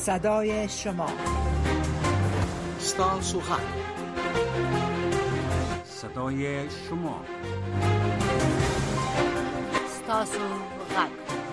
صدای شما. ستاسو غږ، صدای شما. ستاسو غږ.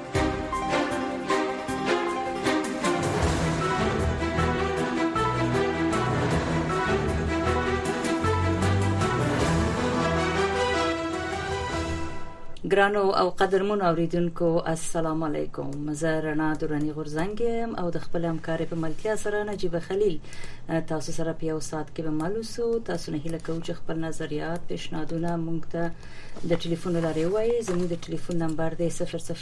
ګرانو او قدرمنو اوریدونکو السلام علیکم. زه رڼا درانی غورزنګم او د خپل همکار په ملتیا سره نجیب خلیل تاسو سره په یو ساعت کې به مالوسو. تاسو نه هیله کوم چې خپل نظریات پیشنهادونه مونږ ته د ټلیفون لارې وایي. زموږ د ټلیفون نمبر دی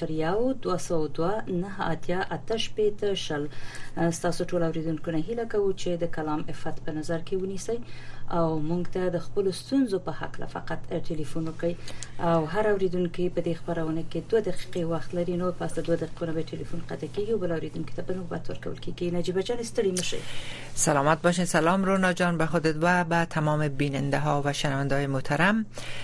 001-202-988-8 تاسو ټول اوریدونکو نه هیله کوم چې د کلام افت په نظر کې ونیسئ او مونږ ته د خپل ستونزو په حق فقط ټلیفون وکړئ او هر اوریدونکو په دې خبرونه کې 2 دقیقې وخت لري. نو پس 2 دقیقې به ټلیفون قطع کیږي او بل اوریدونکو ته به نوبت ورکول کیږي. نجیب جان ستړي مشه. سلامت باشین. سلام رونا جان به خودت و به تمام بیننده ها و شنونده های محترم.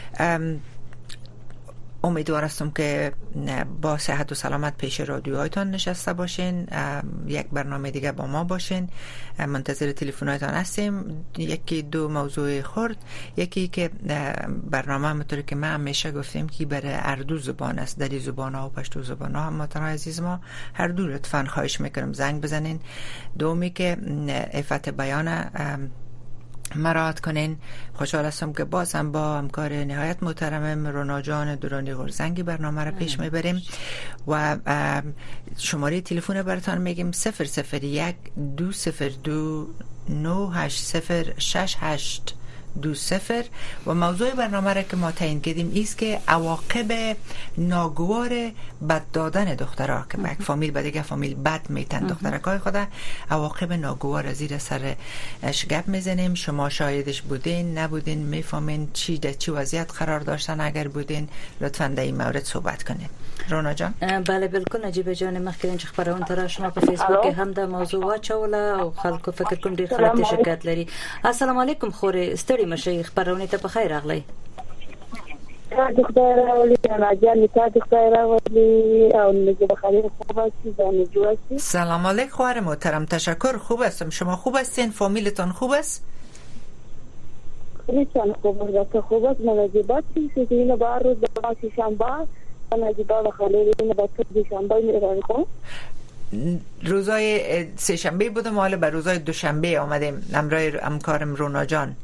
امیدوار هستم که با صحت و سلامت پیش رادیوهایتان نشسته باشین. یک برنامه دیگه با ما باشین. منتظر تلفن‌هایتان هستیم. یکی دو موضوع خرد. یکی که برنامه همونطوری که ما همیشه گفتیم که برای هر دو زبان است، دری زبان ها و پشتو زبان ها. هم محترم عزیز ما هر دو لطفاً خواهش میکنم زنگ بزنین. دومی که عفت بیان مراعات کنین. خوشحال هستم که باز هم با همکار نهایت محترم رونا جان درانی غورزنگی برنامه را پیش میبریم و شماره تلفن براتون میگیم 001-202-980-6820 و موضوع برنامه را که ما تعیین کردیم است که عواقب ناگوار بد دادن دخترها که یک فامیل به دیگه فامیل بد میتن دخترکای خود، عواقب ناگوار زیر سر گپ میزنیم. شما شاهدش بودین نبودین، میفهمین چی در چی وضعیت قرار داشتن. اگر بودین لطفاً در این مورد صحبت کنین. رونا جان. بله بالکل نجیب جان. مخکې چې خبرونه تر شما په فیسبوک هم د موضوع واچوله او خلکو فکر کوم ډیر خلک شکایت لري. السلام علیکم خوري ستړي مشه. خبرونه ته په خیر راغلی. دختر راولی راجان تا دختر راولی او نجیب خلیل خوب هستی زنی جو هستی. سلام علیکم خواهر محترم. تشکر. خوب هستم. شما خوب هستین؟ فامیلتان خوب است؟ خیلی خوب است. خوب است. نجیبات که اینو بار روز دوازده شنبه نجیب خلیل اینو با شنبه میرم. روزای سه شنبه بودم حالا به روزای دوشنبه آمدیم همراه همکارم رونا جان.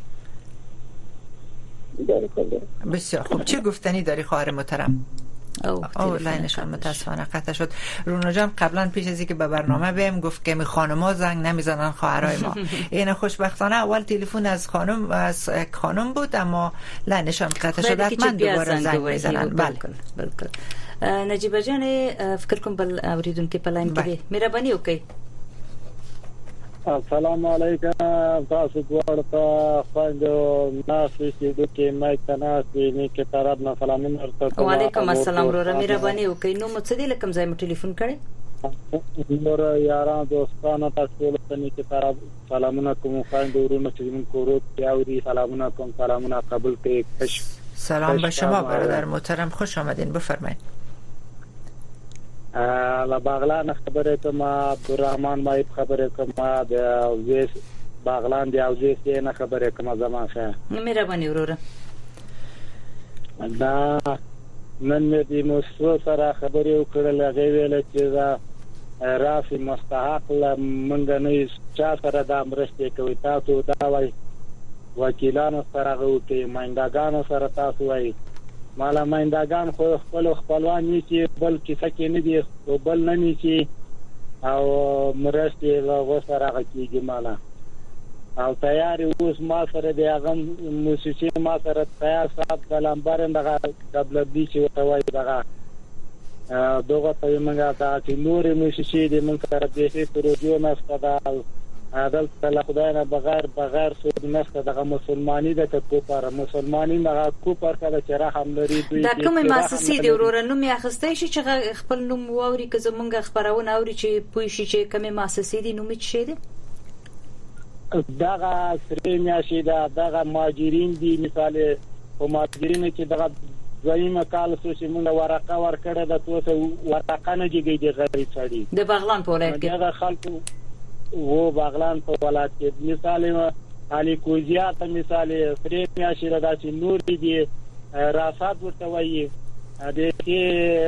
بسیار خوب. چه گفتنی داری خواهر محترم؟ او لاینشان متاسفانه قطع شد. رونا جان قبلا پیش از اینکه به برنامه بیم گفت که خانم‌ها زنگ نمیزنن خواهرای ما. این خوشبختانه اول تلفن از یک خانم بود اما لاینشان قطع شد. حتما دوباره زنگ میزنن. بله بالکل. نجیب جان فکر کوم بل اوریدونکو په لاین کې مهرباني وکړئ. السلام علیکم. تاسو دوړ ته خوندو ناسې چې د کې مې تناسې نه کې طرف نه سلامونه ورته. وعلیکم السلام ورو مهرباني وکړئ. نو مڅ دې لکم ځای مې ټلیفون کړي. نور یاران دوستانو تاسو له نه کې طرف سلامونه کوم. خوندو ورونو چې موږ کورو یاوري سلامونه کوم. سلامونه قبول کړئ. سلام به شما برادر محترم. خوش آمدین. بفرمایید. لا باغلان خبره کوم. عبدالرحمن مایب خبره کوم. د اوزیس باغلان دی اوزیس نه خبره کوم. زمان ښه مهرباني وروره. دا نن مې د موسسو سره خبرې وکړل. هغه ویل چې دا رافي مستحق لمنګ نه چا سره د امرسته کوي. تاسو دا وایي وکیلانو سره غوټي مایندګانو سره تاسو وایي مالا مایندګان خو خپل خپلوان نشي بل کیسه کې نه دي او بل نه نشي او مرسته له سره غکیږي مالا او تیار اوس ما سره دی هغه موسسي ما سره تیار صاحب کلمبر دغه قبل دي چې وایي دغه دغه په منګه دا چې نور موسسي دي من سره د دې پروژو مستدل عدل تعالی خدای نه بغیر سود نشته. دغه مسلمانی د کوپر مسلمانی نه کوپر کله چې رحم لري دوی دا کومه مؤسسې دی ورور نوم یې اخستای شي چې خپل نوم ووري که زمونږ خبرونه اوري چې پوي شي چې کومه مؤسسې دی نوم یې څه دی. دغه سرینیا شي دغه ماجرین دي مثال او ماجرین چې دغه دویمه کال چې موږ ورقه ورکړه د توسه ورقه نه جګی دی غریب سړی د بغلان په ولایت کې دا خلکو و بغلان په ولایت کې مثال علي کوزیا ته مثال پریمیا شیره داسې نور دي راسات ورته وایي د کې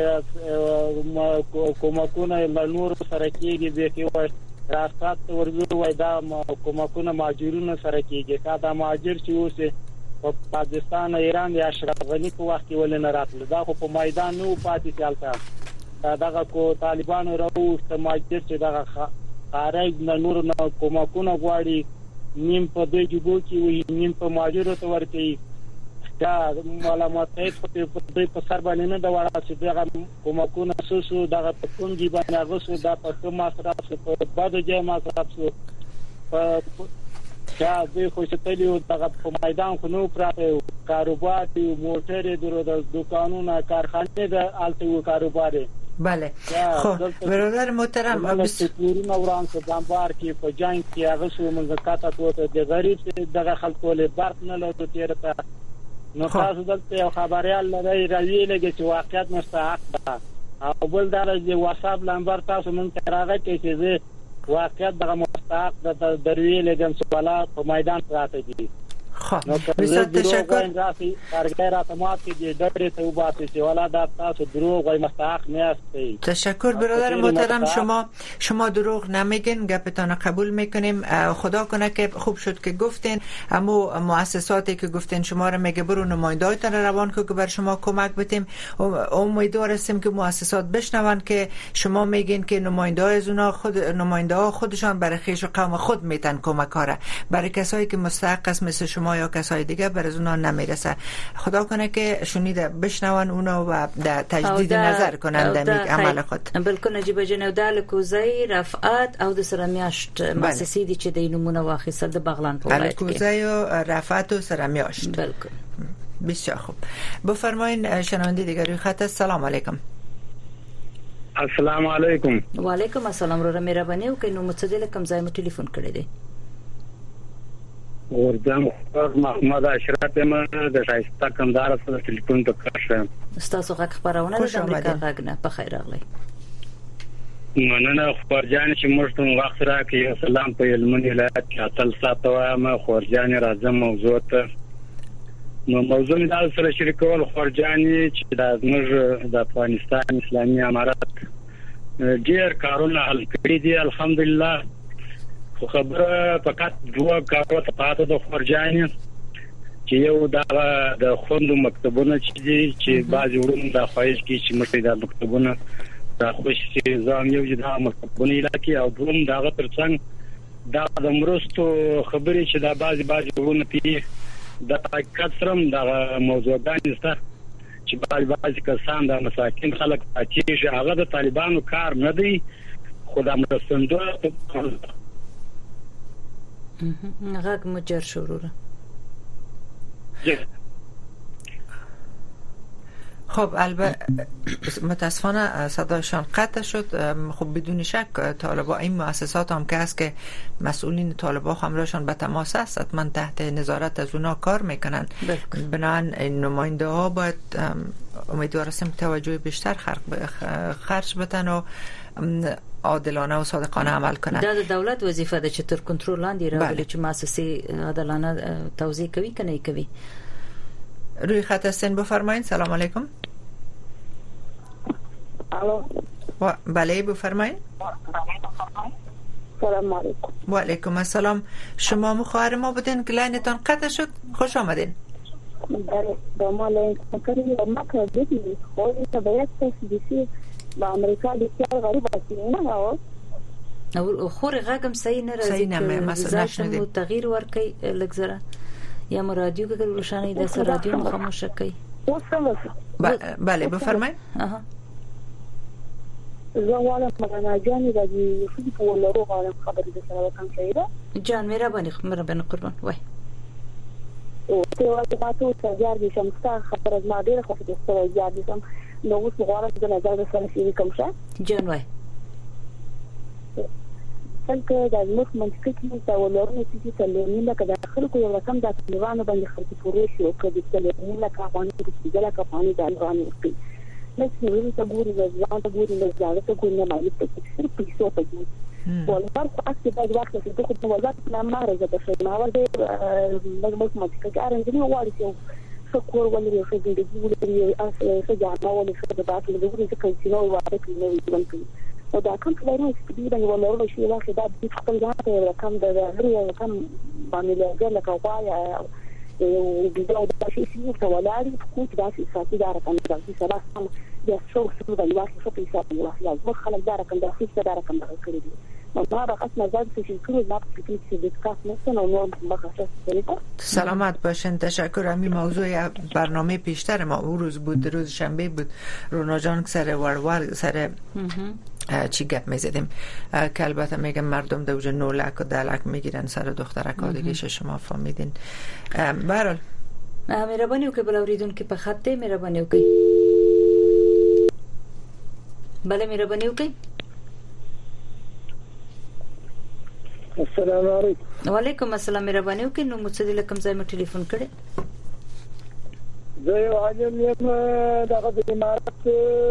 کومکونه نور سره کېږي د کې راسات ورزو وای دا کومکونه ماجرونه سره کېږي دا ماجر چې اوسه په پاکستان ایران یا اشرف غنی په وخت کې ولې نه راتل دا خو په میدان نو پاتې چالتا دا کو طالبانو راوست ماجر چې دا خارج نور نه کومکونه غواړي نیم په دې جوړ کې وي نیم په ماجر ته ورته دا معلوماتي په سر باندې نه دا وړه چې دا کومکونه سوسو دا په کوم دی باندې غوسو دا په کوم مصرف په بده ځای مصرف سو دا به خو چې تلیو دا په میدان خو نو پراته کاروبار دی موټر درو د دکانونو کارخانه د الټو کاروبار بله خب برادر محترم بسیاری نوران که دنبار که په جنگ کې هغه شو منځکاته توته د غریب دغه خلکو له برق نه لوټو تیر ته نو تاسو دلته خبريال لري راوي لګي چې واقعیت مستحق ده او بل درجه واتساپ نمبر تاسو مونږ ته راغی چې واقعیت دغه مستحق ده دروي لګم سوالات په میدان راته دي خب بسیار تشکر کارګر اتمات کې د ډېر ته وباسي چې ولا تاسو دروغ وای مستحق نه هستید. تشکر برادر محترم شما دروغ نمیگین گپتان قبول میکنیم. خدا کنه که خوب شد که گفتین اما مؤسساتی که گفتین شما را میگه برو نماینده‌هایتان روان که بر شما کمک بتیم امیدوار هستیم که مؤسسات بشنون که شما میگین که نماینده‌های از اونها نماینده‌ها خودشان برای خیش و قوم خود میتن کمک ها برای کسایی که مستحق است مثل شما یا کسای دیگه بر از اونا نمیرسه. خدا کنه که شنیده بشنون اونا و تجدید نظر کنند در عمل خود. بلکل نجیب جنو دال کوزی رفعت او د سرمیاشت مؤسسې دي چې د نمونه واخیستل د بغلان په ولایت کې. کوزی و رفعت و سرمیاشت. بلکل. بسیار خوب. بفرمایید شنونده دیگر روی خط. سلام علیکم. السلام علیکم. و علیکم السلام. رو مهرباني او کینو متصل کوم ځای مو ټلیفون کړی دی. ورځم محمد اشرف ما د شایسته کمدار سره ټلیفون ته کښم. تاسو غږ خبرونه د امریکا غږ نه په خیر راغلی. مننه خبرجان چې موږ ته وخت راکړي. سلام په هلمند ولایت کې اتل ساتو ما خبرجان راځم موضوع ته. نو موضوع د سره شریکول خبرجان چې د موږ د افغانستان اسلامي امارات ډیر کارونه حل کړی دي الحمدلله. خبره فقط دوه کارونه پاتې د خبرجان چې یو د خوندو مکتبونه چې بعض ورونو د خواهش کې چې مشته د مکتبونه د خوشي ځان یو چې د مکتبونه علاقې او دوم دغه ترڅنګ د مرستو خبرې چې د بعض ورونو په د حقیقت سره د موضوعات سره چې بعض کسان د مساکین خلک چې هغه د طالبانو کار نه دی خو د مرستندو غږ مجر شروره. خب البته متاسفانه صدایشان قطع شد. خب بدون شک طالبان این مؤسسات هم که است که مسئولین طالبان همراهشان به تماس است حتما تحت نظارت از اونا کار میکنن. بنابراین نماینده ها باید امیدوار هستیم توجه بیشتر خرج بدن و عادلانه و صادقانه عمل کنند. دا د دولت وظیفه ده چې تر کنټرول لاندې راولي چې مؤسسې عادلانه توزیع کوي کنه کوي. روی خط هستین بفرمایید. سلام علیکم. الو. بله بفرمایید. سلام علیکم. و علیکم السلام. شما مخاطب ما بودین که لاینتان قطع شد. خوش آمدین. بله با ما لاین کاری ما کردیم. خودی باید تاسیسی با امریکا بسیار غریب است نه او خور غږم صحیح نه راځي مثلا نشنیدم تغییر ورکي لګزره یا رادیو کې روشنه د سر رادیو خاموش کړئ. بله بفرمایید. زوالم مغانا جانی راځي خو په ولرو غواړم خبرې د سره وکم کېده. جان مهرباني قربان وای. او ته وايي تاسو ته یار دي شمستا خبر از ما ډیره خو د سره یاد دي سم نو اوس غواړم د نظر سره شي کوم څه. جان وای. څنګه د مخ منطقي کې دا ولرنه چې تلونی لکه د خلکو یو رقم د طالبانو باندې خرڅ فروش او کړي تلونی لکه افغاني د لکه افغاني د افغاني کې نو څه ته ګوري د ځان ته ګوري د ځان ته ګوري نه مالي په څیر پیسو ته ګوري ولر خو اکثر د وخت چې ته کوم وضعیت نه مارزه د شي ما ورته مخ منطقي ګارنټي نو وایي چې فکر ولري چې د دې ولري څه جامه ولري چې د باطل د ګوري چې کینو وایي چې نو وي او دا کوم څه ورو چې دی باندې ولرو شي واخې دا د خپل ځان ته رقم د رقم باندې لکه وایا او بيداو د شي چې څه ولاري خو دا چې ساتي دا رقم چې سبا سم د څو څه د واخې څه پیسې واخې لازم خلک دا رقم د څه دا رقم کړی دي نو ما به خاص نظر چې کړو ما په کې چې د کاس نه نو مخصص سلامت باشین. تشکر. همین موضوع برنامه پیشتر ما او روز بود، روز شنبه بود، رونا جان سر ورور سر چی گپ میزدیم که البته میگم مردم دوجه 9 لک و 10 لک میگیرن سر دخترک دیگه شما فهمیدین. برحال مهربانی وکړئ بل اوریدون کې په خط ته مهرباني وکړئ. بله مهرباني وکړئ. السلام علیکم. وعلیکم السلام. مهرباني وکړئ. نو مڅ دې لکم ځای مې ټلیفون کړی. زه یو عالم یم دغه د امارات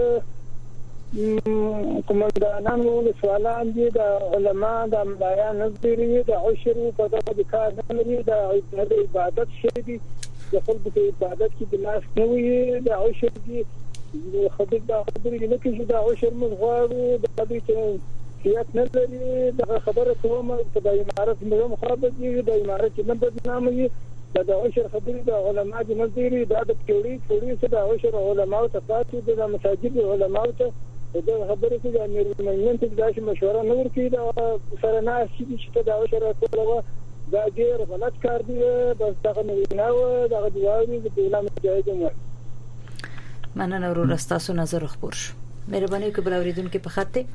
کومندانان ول سوالان دي د علما د ملایان نظری د عشر په دغه کار نه لري د عبادت شي دي د خپل د عبادت کې د لاس نه وي د عشر دي خدای د خبرې نه کوي د عشر مغواړو د دې چې سیاست نه لري د خبره کوم په د امارات مې مخابط دي د امارات نه بدنامي د عشر خبرې د علما د نظری د کېوري څه د عشر علما ته پاتې د مساجد علما ته دا خبره چې د امیر المؤمنین ته داسې مشوره نه ورکړي دا سره نه چې دا عشر کوله دا ډیر غلط کار دی بس دغه نه دغه دیوالي د اعلان مجاهدین. مننه ورور تاسو نظر خبر شو. مهرباني وکړئ بل اوریدونکو په خط ته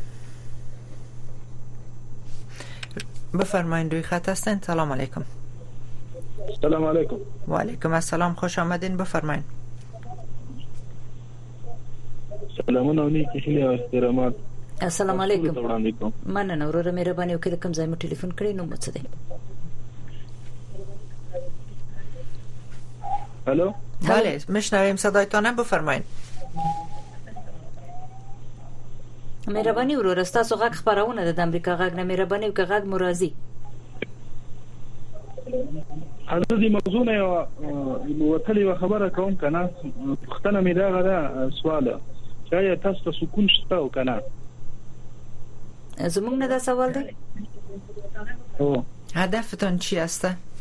بفرمایید. روی خط هستین. سلام علیکم. سلام علیکم. و علیکم السلام. خوش آمدین. بفرمایید. سلامونه او نیکی هیله او احترامات. السلام علیکم. مننه ورور مهرباني وکړئ کوم ځای مو ټلیفون کړی نو مڅ دی. الو. بله میشنویم صدایتان. بفرمایید. مهرباني ورور تاسو غږ خبرونه د امریکا غږ نه مهرباني وکړئ غږ مرضی. حضرت موضوع نه وتلی خبره کوم کنه پښتنه مې دا غره سواله چا تاسو ته سکون شته او کنه زمونږ نه دا سوال دی. او هدفتون چی است؟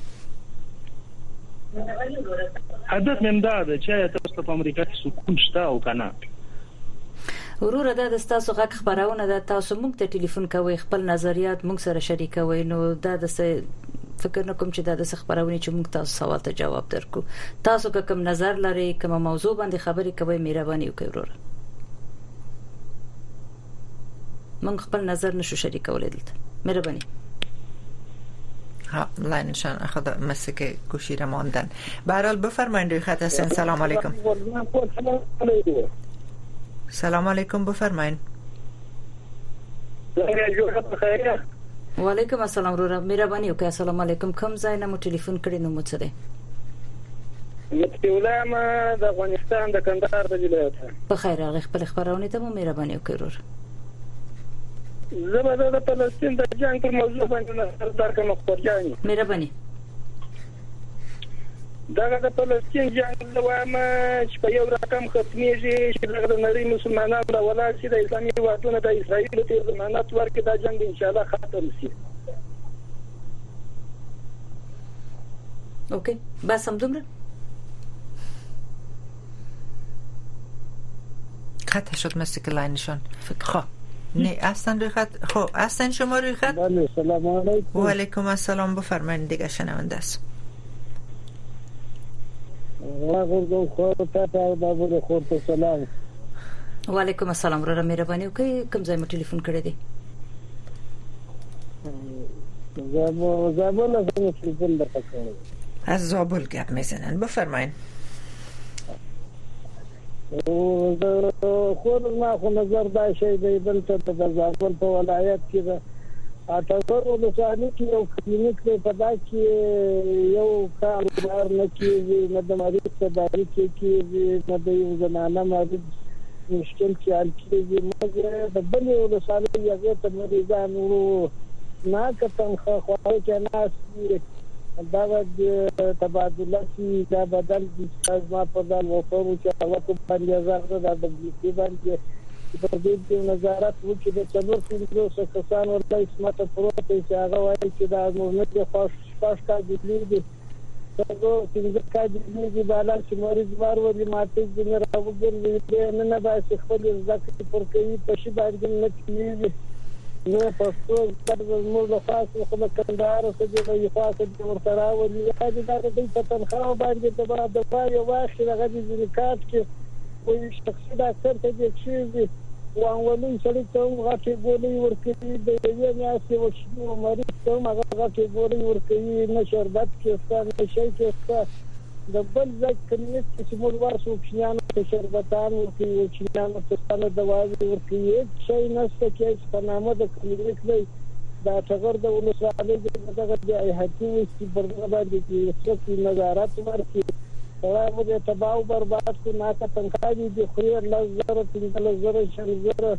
هدف من دا ده چې تاسو په امریکا کې سکون شته او کنه. ورور دا د تاسو غږ خبرونه د تاسو موږ ته ټلیفون کوي خپل نظریات موږ سره شریکوي نو دا د فکر نه کوم چې دا د خبرونه چې موږ تاسو سوال ته جواب درکو. تاسو کوم نظر لري کوم موضوع باندې خبرې کوي مهرباني وکړئ ورور. موږ خپل نظر نشو شریکولای دلته. مهرباني. ها لاینشان اخذ مسک گوشی را ماندن. به هر حال بفرمایید روی خط هستین. سلام علیکم. سلام علیکم. بفرمایید. و علیکم السلام ورور مهرباني وکړئ. السلام علیکم. کوم ځای نه مو ټلیفون کړی نو مڅ دی. مفتي علامه د افغانستان د کندهار د ولایت. په خیر راغلی. خپل خبرونه ته مو مهرباني وکړئ ورور. زبر د فلسطین د جنگ پر موضوع باندې نظر درکړم خپلجاني. مهرباني. دغه د فلسطین جنگ لوام چې په یو رقم ختميږي چې دغه نړۍ مسلمانانو د ولایت د اسلامي هیوادونو د اسرائیل ته ضمانت ورکړي دا جنگ ان شاء الله ختم شي. اوكي بس هم دومره خط شد مثل که لاینشان خب نه اصلا روی خط. خب اصلا شما روی خط. بله سلام علیکم. و علیکم السلام. بفرمایید دیگه شنونده است. سلام. و علیکم السلام ورور مهرباني وکړئ کوم ځای مو ټلیفون کړی دی. زابل ټلیفون درکړم. از زابل گپ میزنن. بفرمایید. خو ما خو نظر دا شی دی دلته د زابل په ولایت کې اټکر ولسوالۍ کې یو کلینیک دی په دا کې یو کاروبار نه کېږي، نه د مریض تداري کېږي، نه د یو زنانه مریض مشکل کې حل کېږي. مګر د بلې ولسوالۍ هغې ته مریضان ورو نه کتن خواهی که ناسی دا باید تبادله کی، دا بدل دیستاز ما پردال وفرو که وقت باندې ازار دا دبلیسی باندې پر دې نظارت وکړي. د څلور پنځوس کسان ورته اسمت پروت چې هغه وایي چې دا موږ نه خوښ کا دي دي څنګه څنګه کا دي بالا چې مریض بار ولې ماته دې نه راوګرځي نه به خپل ځکه پر کوي په شی باندې نه کیږي. نو پښتو د موږ له خاصه خو کندهار څخه د یو خاصه د ورترا ولې دا د دې په تنخواه باندې د پاره واخې هغه د زکات کې وي شخصي ډاکټر ته دې شي وانولي سړی ته غاټي ګولې ورکړي د یوې میاشتې وشو مریض ته هغه غاټي ګولې ورکړي نه شربت کې ستاسو نه شي کې د بل ځای کلینیک چې موږ ورسو کښینانو ته شربتان ورکړي کښینانو ته ستاسو دواوې ورکړي شي نشته کې په نامه د کلینیک دی دا څنګه د ولسوالۍ دغه د احاطې وستي برګه باندې کې څوک نظارت ورکړي هغه موږ تباہ برباد کو نه کا تنخواهی دي خو الله زره 3000 شنزره.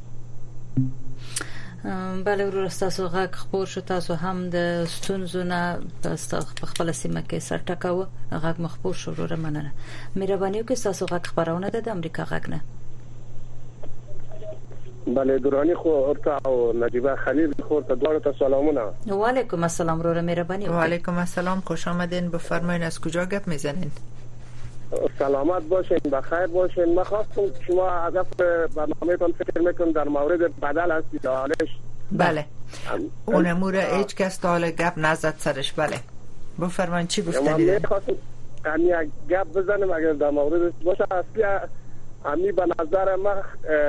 بله ورور تاسو غږ خبر شو، تاسو هم د ستونزو نه په خپل سیمه کې سرټکاوه غږ مخبور شو ورور مننه. مهرباني وکړئ تاسو غږ خبرونه د امریکا غږ نه. بله درانی خو ورته او نجیبه خلیل خو ته دوه ته سلامونه. و علیکم السلام ورور مهرباني وکړئ. و علیکم السلام، خوش آمدین. بفرمایید از کجا گپ میزنین؟ سلامت باشین، بخیر باشین. من خواستم شما هدف برنامه‌تون فکر میکنم در مورد بدل هستی دانش. بله اون امور هیچ کس تا حالا گپ نزد سرش. بله بفرمایید چی گفتنید؟ من خواستم یک گپ بزنم اگر در مورد باشه. اصلی امی به نظر من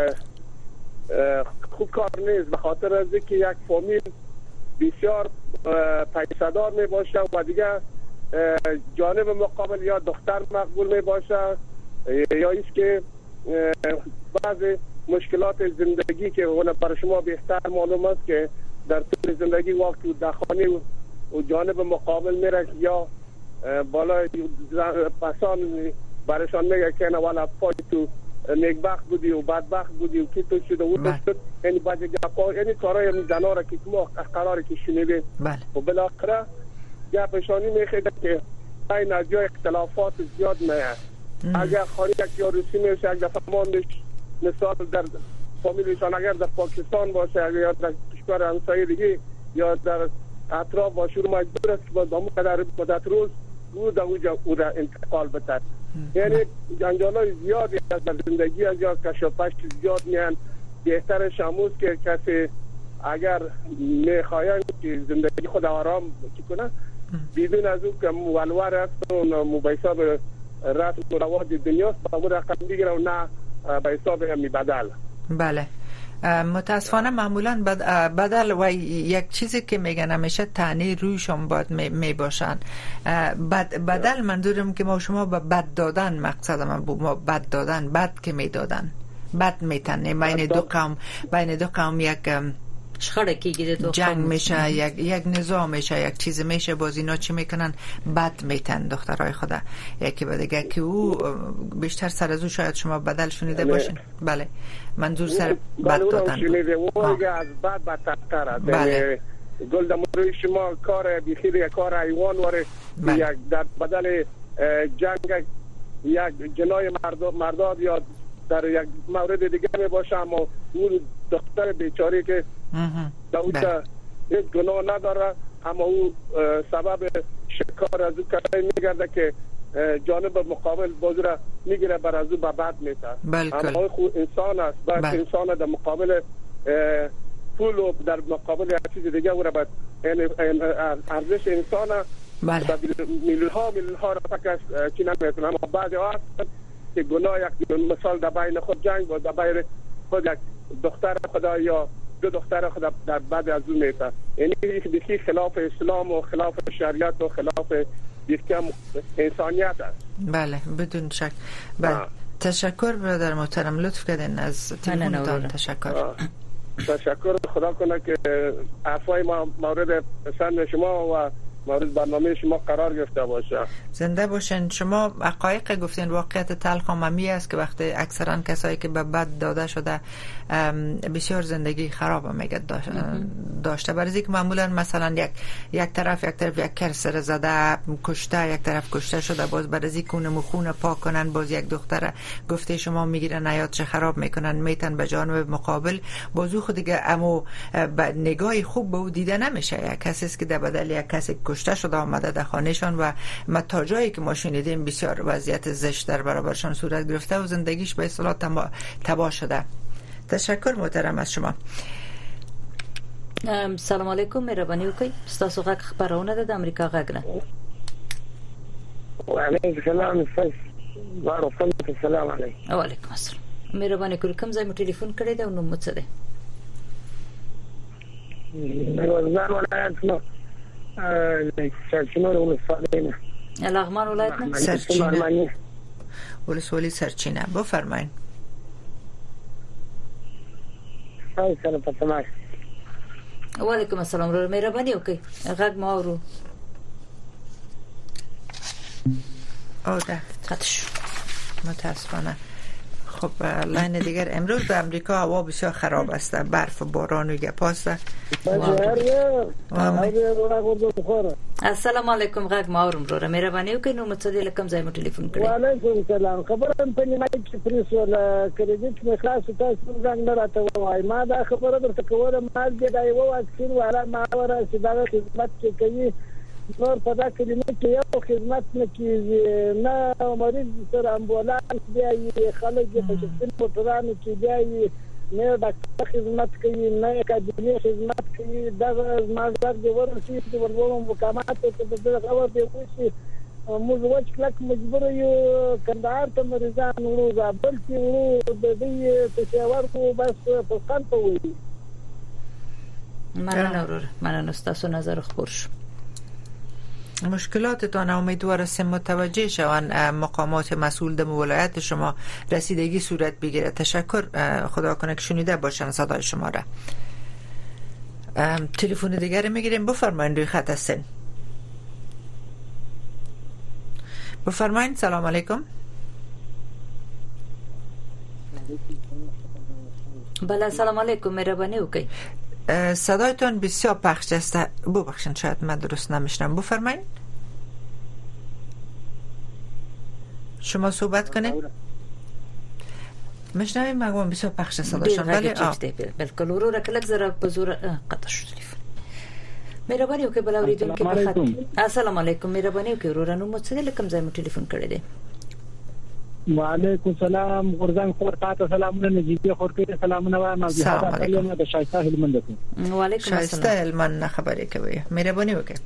خوب کار نیست، به خاطر از اینکه یک فامیل بسیار پیسه‌دار می باشه و دیگه جانب مقابل یا دختر مقبول می باشه یا ایست که بعضی مشکلات زندگی که اون برای شما بهتر معلوم است که در طول زندگی وقتی در خانه و جانب مقابل میره یا بالا پسان برایشان میگه که نه والا پای تو نیکبخت بودی و بدبخت بودی و کی تو شده و یعنی بعضی گپا یعنی کارای همین زنا را که ما قراره که شنیدیم و بالاخره گپشانی میخیده که این از جای اختلافات زیاد میاد. اگر خانه یک یاروسی میشه یک دفعه ماندش مثال در فامیلشان اگر در پاکستان باشه یا در کشور همسایه دیگه یا در اطراف باشه رو مجبور است که با دامو قدر مدت روز او در انتقال بتر. یعنی جنجالای زیادی در زندگی از یا کشاپش زیاد میان. بهترش هموز که کسی اگر میخواین که زندگی خود آرام کنه بدون از اون که مولور است و مبایسا به رسم و رواج دنیاست با اون رقم بگیره و نه به حساب همی بدل. بله متاسفانه معمولا بدل و یک چیزی که میگن همیشه تعنی رویشون باید می باشن. بدل منظورم که ما شما به بد دادن مقصد من بود، ما بد دادن بد که میدادن بد میتنه بین دو قوم یک شخړه کیږي د جنگ میشه، یک نظام میشه، یک چیز میشه، باز اینا چی میکنن بد میتن دخترای خدا یکی به دیگه که او بیشتر سر از او شاید شما بدل شنیده باشین. بله منظور سر بد دادن بود. از بد بدتر است. بله گل دمروی شما کار بیخیر یک کار ایوان واره یک در بدل جنگ یک جنای مرداد یا در یک مورد دیگه می باشه اما اون دختر بیچاره که داوتا هیچ گناه نداره اما او سبب شکار از او کاری میگرده که جانب مقابل بازو را میگیره بر از او به بد میته. اما خود انسان است باید انسان در مقابل پول و در مقابل یک چیز دیگه او را باید ارزش انسان میلیون ها را فکر چی نمیتونه. اما بعضی ها هست که گناه یک مثال در بین خود جنگ و در بین خود یک دختر خدا یا دو دختر خدا در بعد از اون میته. یعنی دیگه خلاف اسلام و خلاف شریعت و خلاف یکم انسانیت است. بله بدون شک. بله تشکر برادر محترم، لطف کردین از تلفنتان. تشکر. تشکر. خدا کنه که عفوی ما مورد پسند شما و مورد برنامه شما قرار گرفته باشه. زنده باشین. شما حقایق گفتین. واقعیت تلخ ممی است که وقتی اکثرا کسایی که به بد داده شده بسیار زندگی خراب میگه داشته. برای اینکه معمولا مثلا یک طرف یک کر سر زده کشته، یک طرف کشته شده، باز برای اینکه اون خون پاک کنن باز یک دختر گفته شما میگیرن حیاتش خراب میکنن، میتن به جانب مقابل. بازو خود دیگه امو نگاه خوب به او دیده نمیشه. یک کسی که در بدل یک کسی کشته شده آمده در خانهشان و ما تا جایی که ما شنیدیم بسیار وضعیت زشت در برابرشان صورت گرفته و زندگیش به اصطلاح تباه شده. تشکر محترم از شما. سلام علیکم. مهرباني وکړئ تاسو غږ خبرونه د امریکا غږ نه. وعلیکم السلام. السلام علیکم. وعلیکم السلام. مهرباني کړئ کوم ځای مو ټلیفون کړی دا نو مڅ ده؟ ځان ولایت نو سرچینه ولسوالی نه. لغمان ولایت نه. سرچینه ولسوالی سرچینه. بفرمایید. سلام پتماش. وعلیکم السلام. رو مهرباني وکړئ غږ ما اورو. او ده قطش متاسفانه. خب لاین دیگر. امروز به امریکا هوا بسیار خراب است. برف و باران و گپاست. السلام علیکم. غږ ما اورم. رو مهرباني وکړئ نو متصل کوم ځای مو ټلیفون کړی؟ وعلیکم السلام. خبرم په نیمه کې پریس ولا کریډټ مې خلاص تاسو څنګه نه راته وای. ما دا خبره درته کوله ما دې دا یو واکسین ولا ما ورا چې دا خدمت کوي نور په دا کلمه کې یو خدمت نه کیږي نه مریض سره امبولانس دی خلک په شپږ موټرانو کې دی نه ډاکټر خدمت کوي نه اکاډمي خدمت کوي. دا ما زړه ورسې چې ورغوم مقامات ته د خبر دی کوشي موږ وڅ کلک مجبور یو کندهار ته مریضان ورو زابل کې ورو د دې پېښور کو بس په کان ته وي. مننه تاسو نظر خبر شو. مشکلاتتان امیدوار هستم متوجه شوند مقامات مسئول در ولایت شما رسیدگی صورت بگیره. تشکر. خدا کنه که شنیده باشن صدای شما را. تلفن دیگر میگیریم. بفرمایید روی خط هستین. بفرمایید. سلام علیکم. بله سلام علیکم. مهرباني وکړئ. صدایتان بسیار پخش است. ببخشید شاید من درست نمیشنم. بفرمایید. شما صحبت کنید. مشنویم مگوام بسیار پخش صداشان. بله بالکل. ورو را کلک زره په زور قطع شو تلیفون. مهرباني وکړئ بل اوریدونکو په خط. السلام علیکم. مهرباني وکړئ ورو را نو مو څه لکم ځای مو ټلیفون کړی دی؟ وعلیکم السلام. غرزان خور تاسو سلامونه نجیبی خور کې سلامونه وایم. سلام علیکم. د شایسته هلمند ته. وعلیکم السلام. شایسته هلمند خبرې کوي. مهرباني وکړئ.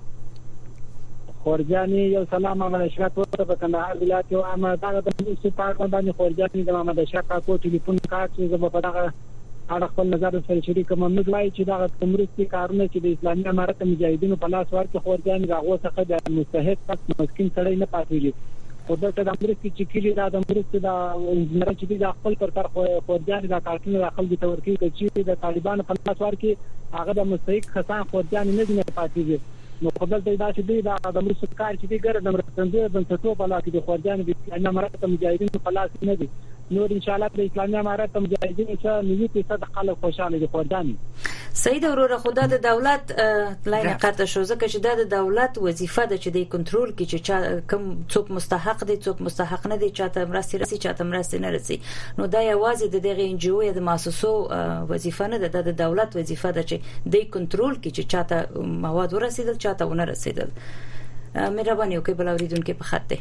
خورجانی یو سلام محمد اشرف ورته په کندهار ولایت یو اماده د موسی پاک باندې خورجانی د محمد اشرف کو ټلیفون کارت چې زما په دغه اړه خپل نظر سره شریک کوم. موږ وایي چې دغه تمرستي کارونه چې د اسلامي امارت مجاهدینو په لاس ورکړي خورجانی راغو څخه د مستحق پس مسكين سړی نه پاتېږي. خودته د امریکا چې کلی د امریکا د انجنیر چې د خپل پر تر خورجانی د کارتونو داخل دي تورکی چې د طالبانو په لاس ورکړي هغه د مستحق خسان خورجانی نه پاتېږي. نو خدای دا چې د امریکا کار چې د ګرد امریکا د ټوټو په لاس کې د خورجانی د اسلامي امارت مجاهدینو په لاس نه دي. نور ان شاء الله د اسلامي امارت مجاهدینو چې 90% خلک خوشاله دي خورجانی. سید وروره خدا د دولت لاین قطع شو ځکه چې د دولت وظیفه ده چې د کنټرول کې چې کوم څوک مستحق دي څوک مستحق نه دي چاته مرستي رسي چاته مرستي نه رسي. نو دا یوازې د دغه انجو یا د مؤسسو وظیفه نه ده. د دولت وظیفه ده چې د کنټرول کې چې چاته مواد ورسېدل چاته ونه رسېدل. مهرباني وکړئ بل اوریدونکو په خط ده.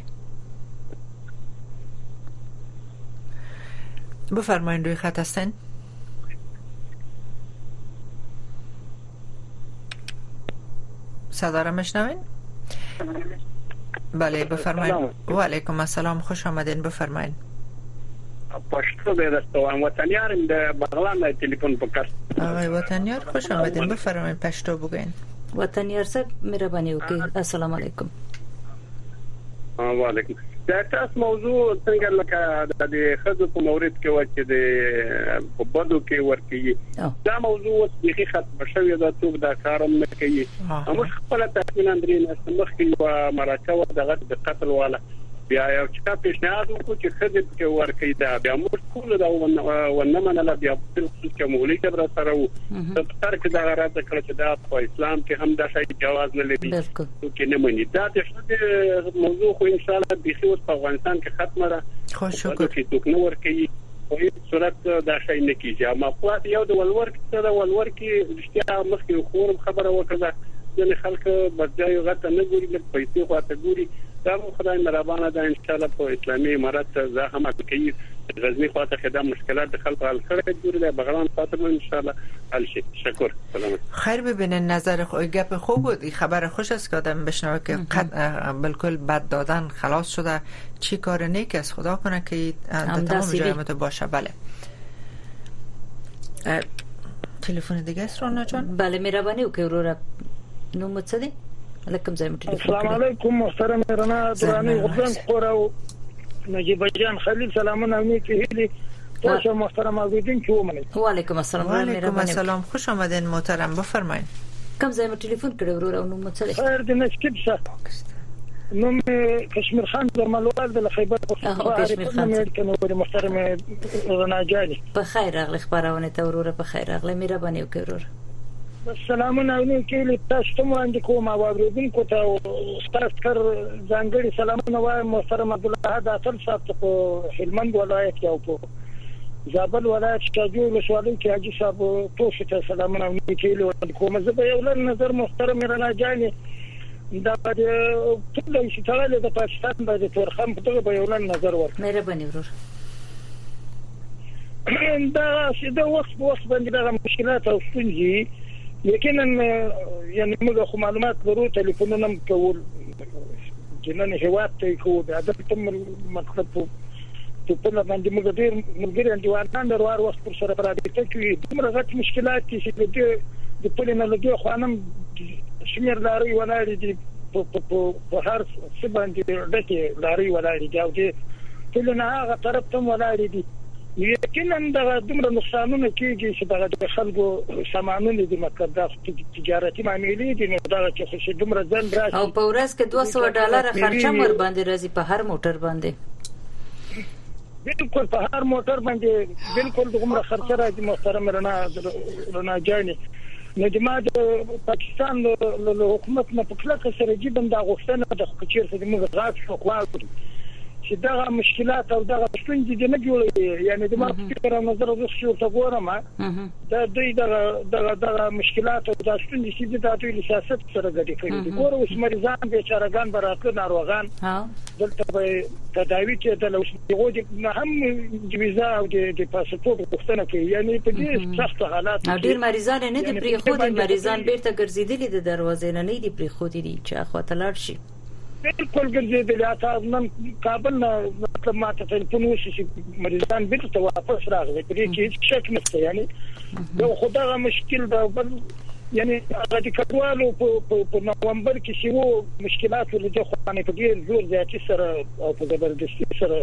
بفرمایید روی خط هستین. صدا را میشنوین؟ بله بفرمایید. و علیکم السلام. خوش آمدین. بفرمایید. پښتو به درته وطنیار د بغلان ټلیفون پکړ. آقای وطنیار خوش آمدین. بفرمایید پښتو بگوین. وطنیار صاحب مهرباني وکړئ. السلام علیکم. و علیکم. دا تاسو موضوع څنګه لکه د خزو په مورید کې و چې د په بدو کې ورکی دا موضوع اوس بيخي ختم شوی دا څوک دا کارم نه کوي موږ خپل تاسو اندرین استمخ کې و مرکه و دغه د قتل والا بیا یو چې پیشنهاد وکړو چې خزو کې ورکی دا بیا موږ ټول دا ونمنه لا بیا په خصوص کې مولوی کبر سره و تر کې دا راته کړ چې دا په اسلام کې هم دا شی جواز نه لري چې نه مني دا د موضوع خو ان شاء الله بيخي اوس په افغانستان کې ختمه را خو شکر چې څوک نو ورکی په هیڅ صورت دا شی نه کیږي ما خو یو د ولور کې رښتیا مخکې خور خبره وکړه چې خلک بدځای غته نه ګوري لکه پیسې خواته ګوري دا خدای مهربانه ده ان شاء الله په اسلامي امارات زه هم کوي غزنی خواته خدام مشکلات خلق حل کړي جوړه ده بغلان خاطر ان شاء الله حل شي شکر سلامت خیر ببینن نظر گپ خوب بود این خبر خوش است که آدم بشنوه که بالکل بد دادن خلاص شده چی کار نیک است خدا کنه که تمام جرمت باشه بله تلفن دیگه است رانا جان بله مهربانی او که رو نوم څه دی علیکم السلام علیکم محترم رانا درانی غبن خورو نجیب جان خلیل سلامونه نیکی هیلی خوش محترم اوریدین که ومنید و علیکم السلام و علیکم السلام خوش آمدین محترم بفرمایید کم ځای مې ټلیفون کړو ورور او نوم څه دی خیر دې نشکیب شه نوم کشمیر خان درملوال د خیبر پختونخوا امریکا محترم رانا جانی په خیر راغلی خبرونه ته ورور په خیر راغلی مهرباني وکړه ورور سلامونه نیکی تاسو ته باندې کوم اوریدونکو ته ستاسو کر ځانګړي سلامونه وایم محترم عبدالله داتل صاحب ته هلمند ولایت کې او زابل ولایت کې جوړ شوالي کې حاجی صاحب تاسو ته سلامونه نیکی کوم زه به یو نظر محترم رانا جانی دا د ټول شي تړل د پاکستان د تورخم په توګه به یو نظر ورکړم مهرباني ورور دا د وخت باندې د مشکلات او ستونزې یقینا یعنی موږ خو معلومات لرو ټلیفونونه کول جنن هوات ته کو دا د تم مطلب ته په باندې موږ ډیر ملګری اندوان دروار وخت پر سره پرابطه کوي دومره غټ مشکلات چې د پلي نه لګي خو انم شمیر لاري ولاري دي په هر څه باندې ډکه لاري ولاري دی او دې ټول نه هغه طرف ته ولاري دي یقینا دا دومره نقصانونه کیږي چې د خلکو سامانونه د مقدس تجارتي معاملې دي نو دا چې دومره ځل راځي او په ورځ کې $200 خرچه مر باندې راځي په هر موټر باندې بالکل په هر موټر باندې بالکل دومره خرچه راځي محترم رانا جانی نجمه پاکستان له حکومت نه په کلکه سره جیبن دا غوښتنه د خچیر څخه موږ غاښ شو خواږو چې دا مشکلات او دا ستونزې نه جوړوي یعنی د ما فکر نظر د شو ته ګورم دا دوی دا مشکلات او دا ستونزې چې د تاسو سیاست سره غړي کوي د ګور اوس مریضان به چارغان براتله ناروغان دلته به تداوی کې د لوشتغو د هم ویزا او د پاسپورت غوښتنه کوي یعنی په دې سخت حالات ډیر مریضان نه دي پرې خو د مریضان بیرته ګرځیدلي د دروازې نه دي پرې خو دي چې اخو ته لاړ شي بالکل ګرځیدل تاسو نن کابل نه مطلب ما ته ټلیفون وشي چې مریضان بیرته واپس راغلي پرې کې هیڅ شک نشته یعنی یو خدای مشکل دا بل یعنی هغه د کډوالو په نومبر کې شیو مشکلات ولې خو باندې په ډیر زور زیاتې سره او په زبردستي سره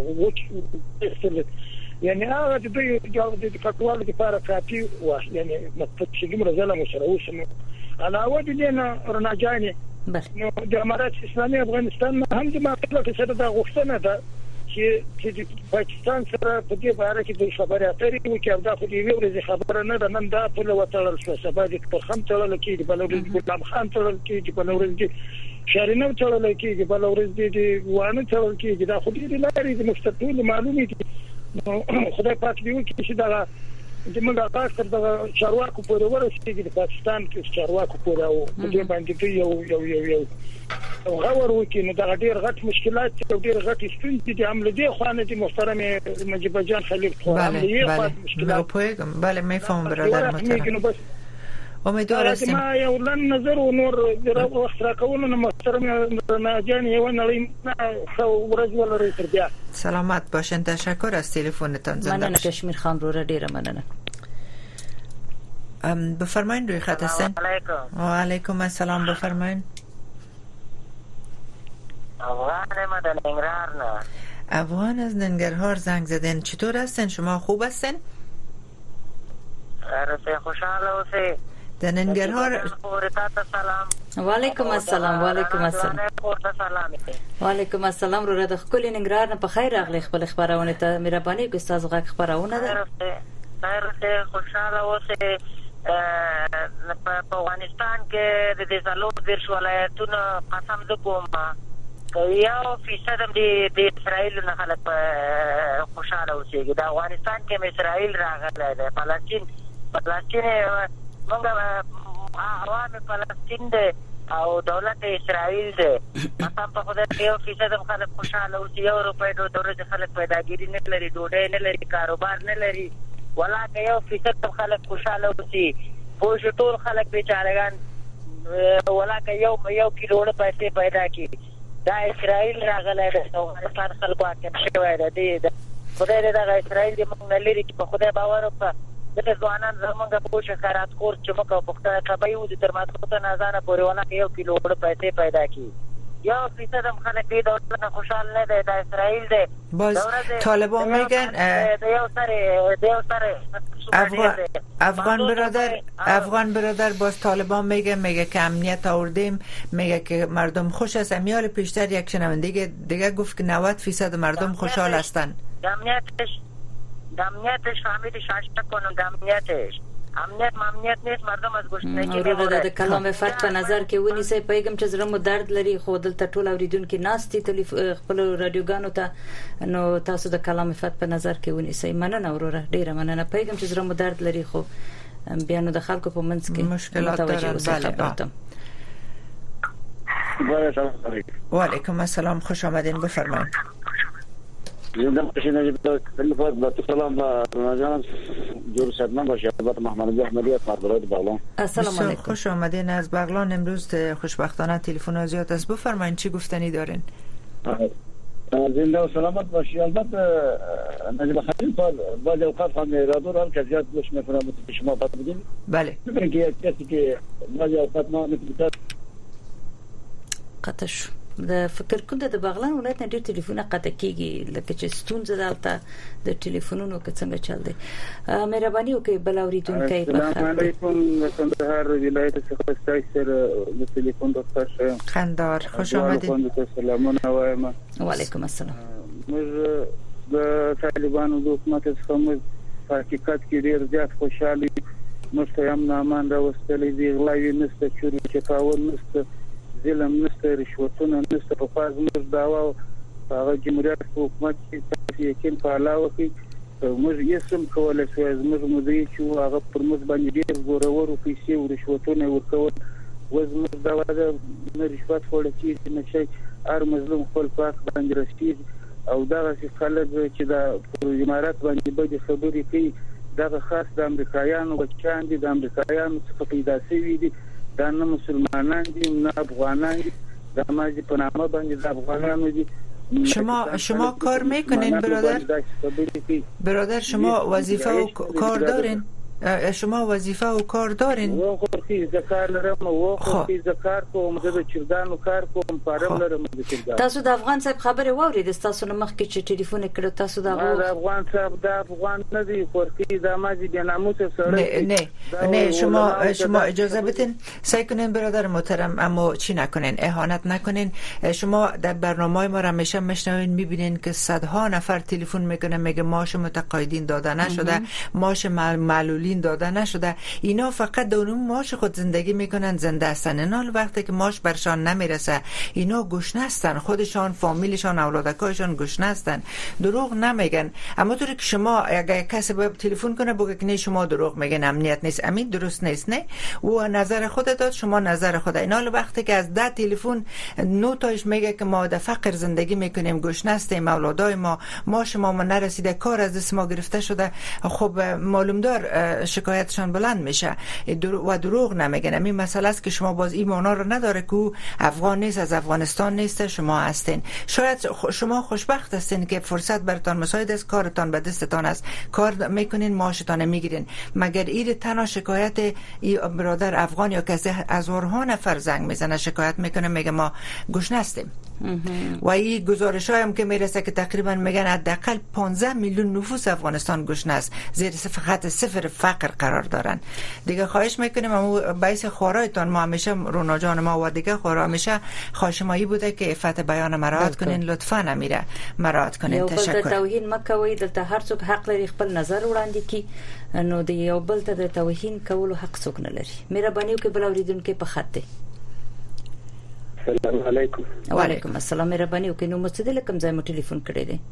وڅ یعنی هغه د کډوالو لپاره کافي و یعنی مطلب چې دومره ظلم سره وسنه علاوه دې نه رناجاني نو د امارات اسلامي افغانستان هم د مطلب سره دا غوښتنه ده چې پاکستان سره په دې باره کې د خبرې اترې وکړي دا خو دې ورځې خبره نه ده نن دا په لوتل شو سبا دې پر خم تړل کېږي بل ورځ ګلام خان تړل کېږي بل ورځ دې شارینو تړل کېږي بل ورځ دې وانه تړل کېږي دا خو دې لارې د مستقل معلومې دي نو خدای پاک دې وکړي چې دا د موږ تاسو تر د چارواکو پورې ورسېږي د پاکستان کې چارواکو پورې او دې باندې یو غور وکړي نو دا ډېر غټ مشکلات او ډېر غټ ستونزې دي هم له دې خوانه دي محترم نجیب جان خلیل خو هم یې مشکلات بله میفهمم برادر محترم امیدوار هستیم ما یو لن نظر و نور وخت راکولو محترم ناجان یو نړۍ خو ورځ ولري تر بیا سلامت باشین تشکر از تلفنتان زنده مننه کشمیر خان رو ډیره مننه بفرمایید روی خط هستین و علیکم السلام بفرمایید افغان ما در ننگرهار نه. افغان از ننگرهار زنگ زدن. چطور هستن شما؟ خوب هستن؟ رسه خوشحال اوسی. در ننگرهار سلام. و علیکم السلام. و علیکم السلام. و علیکم السلام. رو د خپل ننګرهار نه په خیر راغلی خپل خبرونه ته مهرباني کوئ تاسو غږ خبرونه ده. خیر خوشاله اوسئ. په افغانستان کې د دې څلور دېرش ولایتونو قسم د کوم یو فیصد هم د اسرائیل نه خلک خوشاله اوسېږي. د افغانستان کې اسرائیل راغلی دی. فلسطین موږ عوام فلسطین دی او دولت اسرائیل دی. قسم په خدای یو فیصد هم خلک خوشاله اوسي. یو روپۍ د ورځې خلک پیداګیري نه لري، ډوډۍ نه لري، کاروبار نه لري. ولاکه یو فیصد هم خلک خوشاله اوسي. پوه شو ټول خلک بیچارهګان ولاکه یو کیلو پیسې پیدا کړي. دا اسرائیل راغلی دی. افغانستان خلکو حاکم شوی دی. خدای دې دغه اسرائیل دې موږ نه لري چې په خدای باور وکړه. دغه ځوانان زمونږ په کوشش خیرات خور چې موږ پښتنه کبای وو تر ماته اذان پورې ولاکه یو کیلو پیسې پیدا کړي. یا فیصد هم خلک دې دولت خوشحال نه دی. دا اسرائیل دی. باز طالبان میگن افغان برادر باز طالبان میگه که امنیت آوردیم، میگه که مردم خوش است. امیال پیشتر یک شنونده دیگه گفت که 90% مردم خوشحال هستند. امنیتش فهمیدی شاشته کنم. امنیت نیست. مردم از گشنگی میمونن. د کلام افت په نظر کې ونیسئ. پیغام چې زړه مو درد لري خو دلته ټول اوریدونکو ناستي خپل رادیوګانو ته، نو تاسو د کلام افت په نظر کې ونیسئ. مننه وروره، ډیره مننه. پیغام چې زړه مو درد لري خو بیا نو د خلکو په منځ کې مشکلات دارن. و علیکم السلام. خوش آمدین. بفرمایید. زنده باشین. با سلام جناب جور سدمن باشه. البته محمد احمدی از بغلان. السلام علیکم. خوش آمدین از بغلان. امروز خوشبختانه تلفن زیاد است. بفرمایید چی گفتنی دارین؟ زنده و سلامت باشی. البته نجیب خلیل بعضی اوقات هم رادیو هم که زیاد گوش میکنم که شما پات بدین. بله. میگن که یک کسی که بعضی اوقات ما نمیتونه قطع شو. د فکر کوم د بغلان ولایت نه ډیر ټلیفونه قطع کیږي لکه چې ستونزه دالته د ټلیفونونو کې څنګه چل دی. مهرباني وکړئ بل اوریدونکو په السلام علیکم. کندهار ولایت څخه ستاسو د ټلیفون دفتر شه خندار. خوش آمدید. سلامونه وایم. و علیکم السلام. موږ د طالبانو د حکومت څخه موږ په حقیقت کې ډیر زیات خوشاله موږ ته هم نامان راوستلې دي. غلاوی نشته، چوری چکاول نشته، ظلم نشته، رشوتونه نشته. په فاز موږ داوا هغه جمهوریت حکومت چې یقین په علاوه کې موږ یې سم کولای شو. موږ مودې چې هغه پر موږ باندې ډیر زورور او پیسې او رشوتونه ورکول. وزموږ داوا د رشوت خور چې نشي هر مظلوم خپل پاک باندې رسید او دا خلک چې د امارات باندې به خبرې کوي. دا خاص د امریکایانو بچان دي. د امریکایانو څخه پیدا شوی دي. دا نه مسلمانان دي نه افغانان دي. دا ماجی په نامه باندې د افغانانو دي. شما کار میکنین برادر؟ شما وظیفه و کار دارین؟ شما وظیفه و کار دارین؟ و خو فیز کار لرم و خو فیز کار کوم. د چردانو کار کوم. پارم لرم د چردان. تاسو د افغان صاحب خبره واورید؟ تاسو نو مخکې چې ټلیفون کړو تاسو د افغان صاحب د افغان نه دی خورکی د ماجی د ناموس سره. نه شما اجازه بدین سعی کنین برادر محترم، اما چی نکنین، اهانت نکنین. شما در برنامه ما را همیشه میشنوین میبینین که صدها نفر تلفن میکنه میگه ماش متقاعدین داده نشده، ماش معلولین داده نشده. اینا فقط دونم ماش خود زندگی میکنن، زنده هستن. اینا وقتی که ماش برشان نمیرسه اینا گشنه هستن. خودشان، فامیلشان، اولادکایشان گشنه هستن. دروغ نمیگن. اما طوری که شما اگه کسی به تلفن کنه بگه که نه شما دروغ میگن، امنیت نیست، امین درست نیست. نه و نظر خود داد، شما نظر خود. اینا وقتی که از 10 تلفن 9 تاش میگه که ما در فقر زندگی میکنیم، گشنه هستیم، اولادای ما شما نرسیده، کار از دست ما گرفته شده. خب معلوم دار شکایتشان بلند میشه و دروغ نمیگن. این مسئله است که شما باز ایمانا رو نداره که افغان نیست، از افغانستان نیست، شما هستین. شاید شما خوشبخت هستین که فرصت براتون مساعد است، کارتان به دستتان است، کار میکنین، معاشتان میگیرین. مگر این تنها شکایت برادر افغان یا که از هزارها نفر زنگ میزنه شکایت میکنه میگه ما گشنه هستیم. و این گزارش هم که میرسه که تقریبا میگن حداقل 15 میلیون نفوس افغانستان گشنه است، زیر خط صفر فقر قرار دارن. دیگه خواهش میکنیم باعث خورایتان ما همیشه رونا جان ما و دیگه خورا همیشه خواهشمایی بوده که عفت بیان مراعات کنین، لطفا نمیره مراعات کنین. تشکر. توهین مکوئ، دلته هر څوک حق لري خپل نظر وړاندې کی، نو د یو بل ته د توهین کولو حق څوک نه لري. مهرباني وکړئ بل اوریدونکو په خط دی. السلام علیکم. وعلیکم السلام. مهرباني وکړئ نو مستدل کوم ځای مو ټلیفون کړی دی؟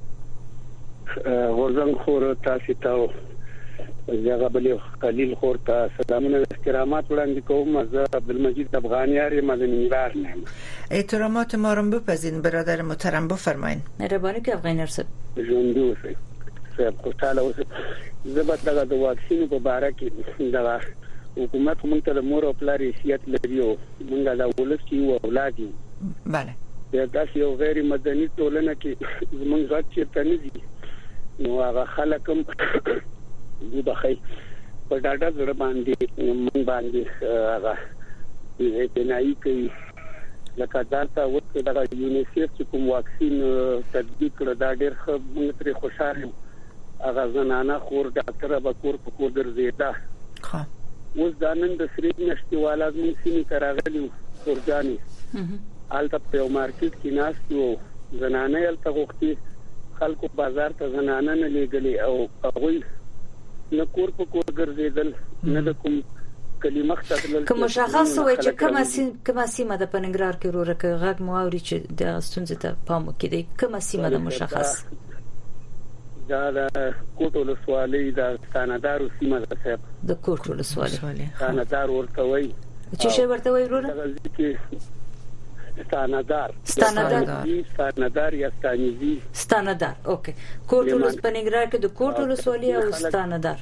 غورزنګ خور تاسو ته زغه بل قلیل خور ته سلامونه احترامات وړاندې کوم. زه عبدالمجید افغانیاری مدنی نگار نیم. احترامات ما رو بپذین برادر محترم، بفرمایید. مهرباني وکړئ افغانیار صاحب. ژوندو صاحب خوشاله اوسه. زه به د واکسین په اړه کې دا حکومت موږ ته د مور او پلار حیثیت لري او موږ د ولس یو اولاد یو. بله. دا یو غیر مدني ټولنه کې زمونږ غږ چیرته نه دي، نو هغه خلک هم د بخای په ډاډه زړه باندې موږ باندې هغه بنایي کوي. لکه دا ته د یونیسف چې کوم واکسین تطبیق کړ دا ډېر ښه، موږ ترې خوشاله. هغه زنانه خور ډاکټره به کور په کور ګرځېده. اوس دا نن د سری نشتی والا زموږ سیمې ته راغلي خورجانې هلته په یو مارکیټ کې ناست وو. زنانه هلته غوښتي خلکو بازار ته زنانه نه لېږلې او هغوی نه کور په کور ګرځېدل نه د کوم کلمه ختل. کوم مشخص وای چې کومه سیمه د پننګرار کې وروره کې غږ مو اوري چې د ستونزې ته پام وکړي؟ کومه سیمه د مشخص؟ دا د کوټ ولسوالۍ د ستاندارو سیمه ده صاحب. د کوټ ولسوالۍ ستاندار ورته وای. چې شی ورته وای وروره؟ ستاندار یا ستانیزي. ستاندار. اوکې. کوټ ولسوالۍ پننګرار کې د کوټ ولسوالۍ او ستاندار.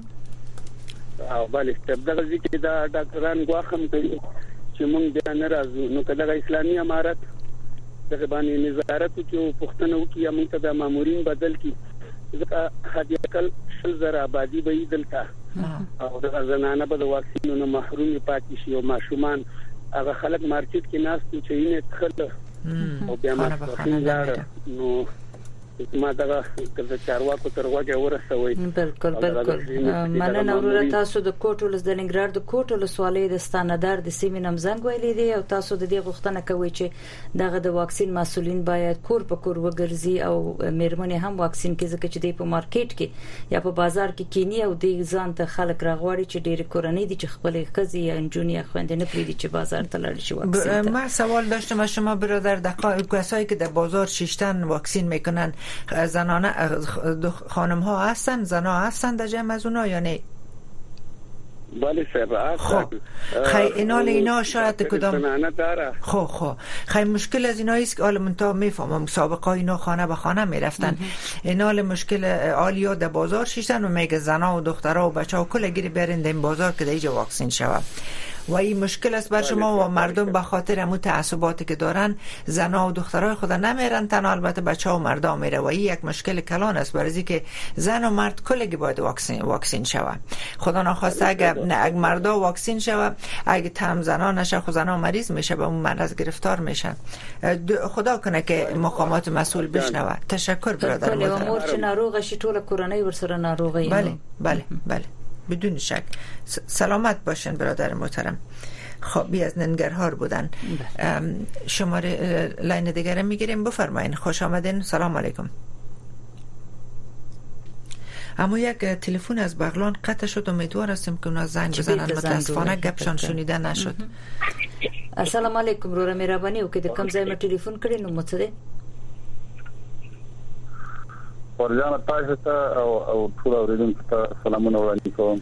او بل استبدال ځکه دا ډاکټران غواخم کوي چې موږ بیا نه راځو. نو کله اسلامي امارت دغه باندې نظارت کوي، پښتنه وکي، موږ ته د مامورین بدل کی. ځکه هدیکل شل زر آبادی به دلته او د زنانه به د واکسینو نه محروم پاتې شي او ماشومان هغه خلک مارکیټ کې ناس چې یې تخله او بیا ما څنګه نو ما دا د چارواکو تر وګه ورسوي. بالکل مننه وروره. تاسو د کوټ ولس د ننګرهار د کوټ ولسوالۍ د ستاندار د سیمې نم زنګ ویلې دي او تاسو د دې غوښتنه کوي چې دغه د واکسین مسولین باید کور په کور وګرځي او میرمنې هم واکسین کې، ځکه چې د په مارکیټ کې یا په بازار کې کینی او د ځان ته خلک راغواړي چې ډېر کورنۍ دي چې خپل خزي یا انجونی خويندې نه پریدي چې بازار ته لاړ شي واکسین. ما سوال داشتم از شما برادر، دقایق کسایی که در بازار شیشتن واکسین میکنن زنانه خانم ها هستن، زنا هستن در جمع از اونا یا نه؟ بله صاحب. خب اینا شاید کدام خب خیلی مشکل از اینا است که حالا من تا میفهمم سابقا اینا خانه به خانه میرفتن. اینا مشکل آلیا در بازار شیشتن و میگه زنا و دخترها و بچه ها کل گیری برین در این بازار که در اینجا واکسین شود. و این مشکل است بر شما و مردم به خاطر همون تعصباتی که دارن زنا و دخترای خود نمیرن، تنها البته بچه و مردا میره و این یک مشکل کلان است، برای اینکه زن و مرد کلگی باید واکسین شود. خدا نخواسته اگه مردا واکسین شود، اگه تم زنا نشه خود زنا مریض میشه، به اون مرض گرفتار میشن. خدا کنه که مقامات مسئول بشنوه. تشکر برادر محترم. کله مور چې ناروغه شي ټول کورنۍ ورسره ناروغه. بله بدون شک. سلامت باشن برادر محترم. خب از ننگرهار بودن. شماره لاین دیگه میگیریم، بفرمایین. خوش آمدین. سلام علیکم. اما یک تلفن از بغلان قطع شد، امیدوار هستیم که اونا زنگ بزنن، متاسفانه گپشان شنیده نشد. السلام علیکم رو مهربانی او که د کوم ځای ما ټلیفون کړی نو مڅده ورجان تاسو ته او ټول اوریدونکو ته سلامونه وړاندې کوم.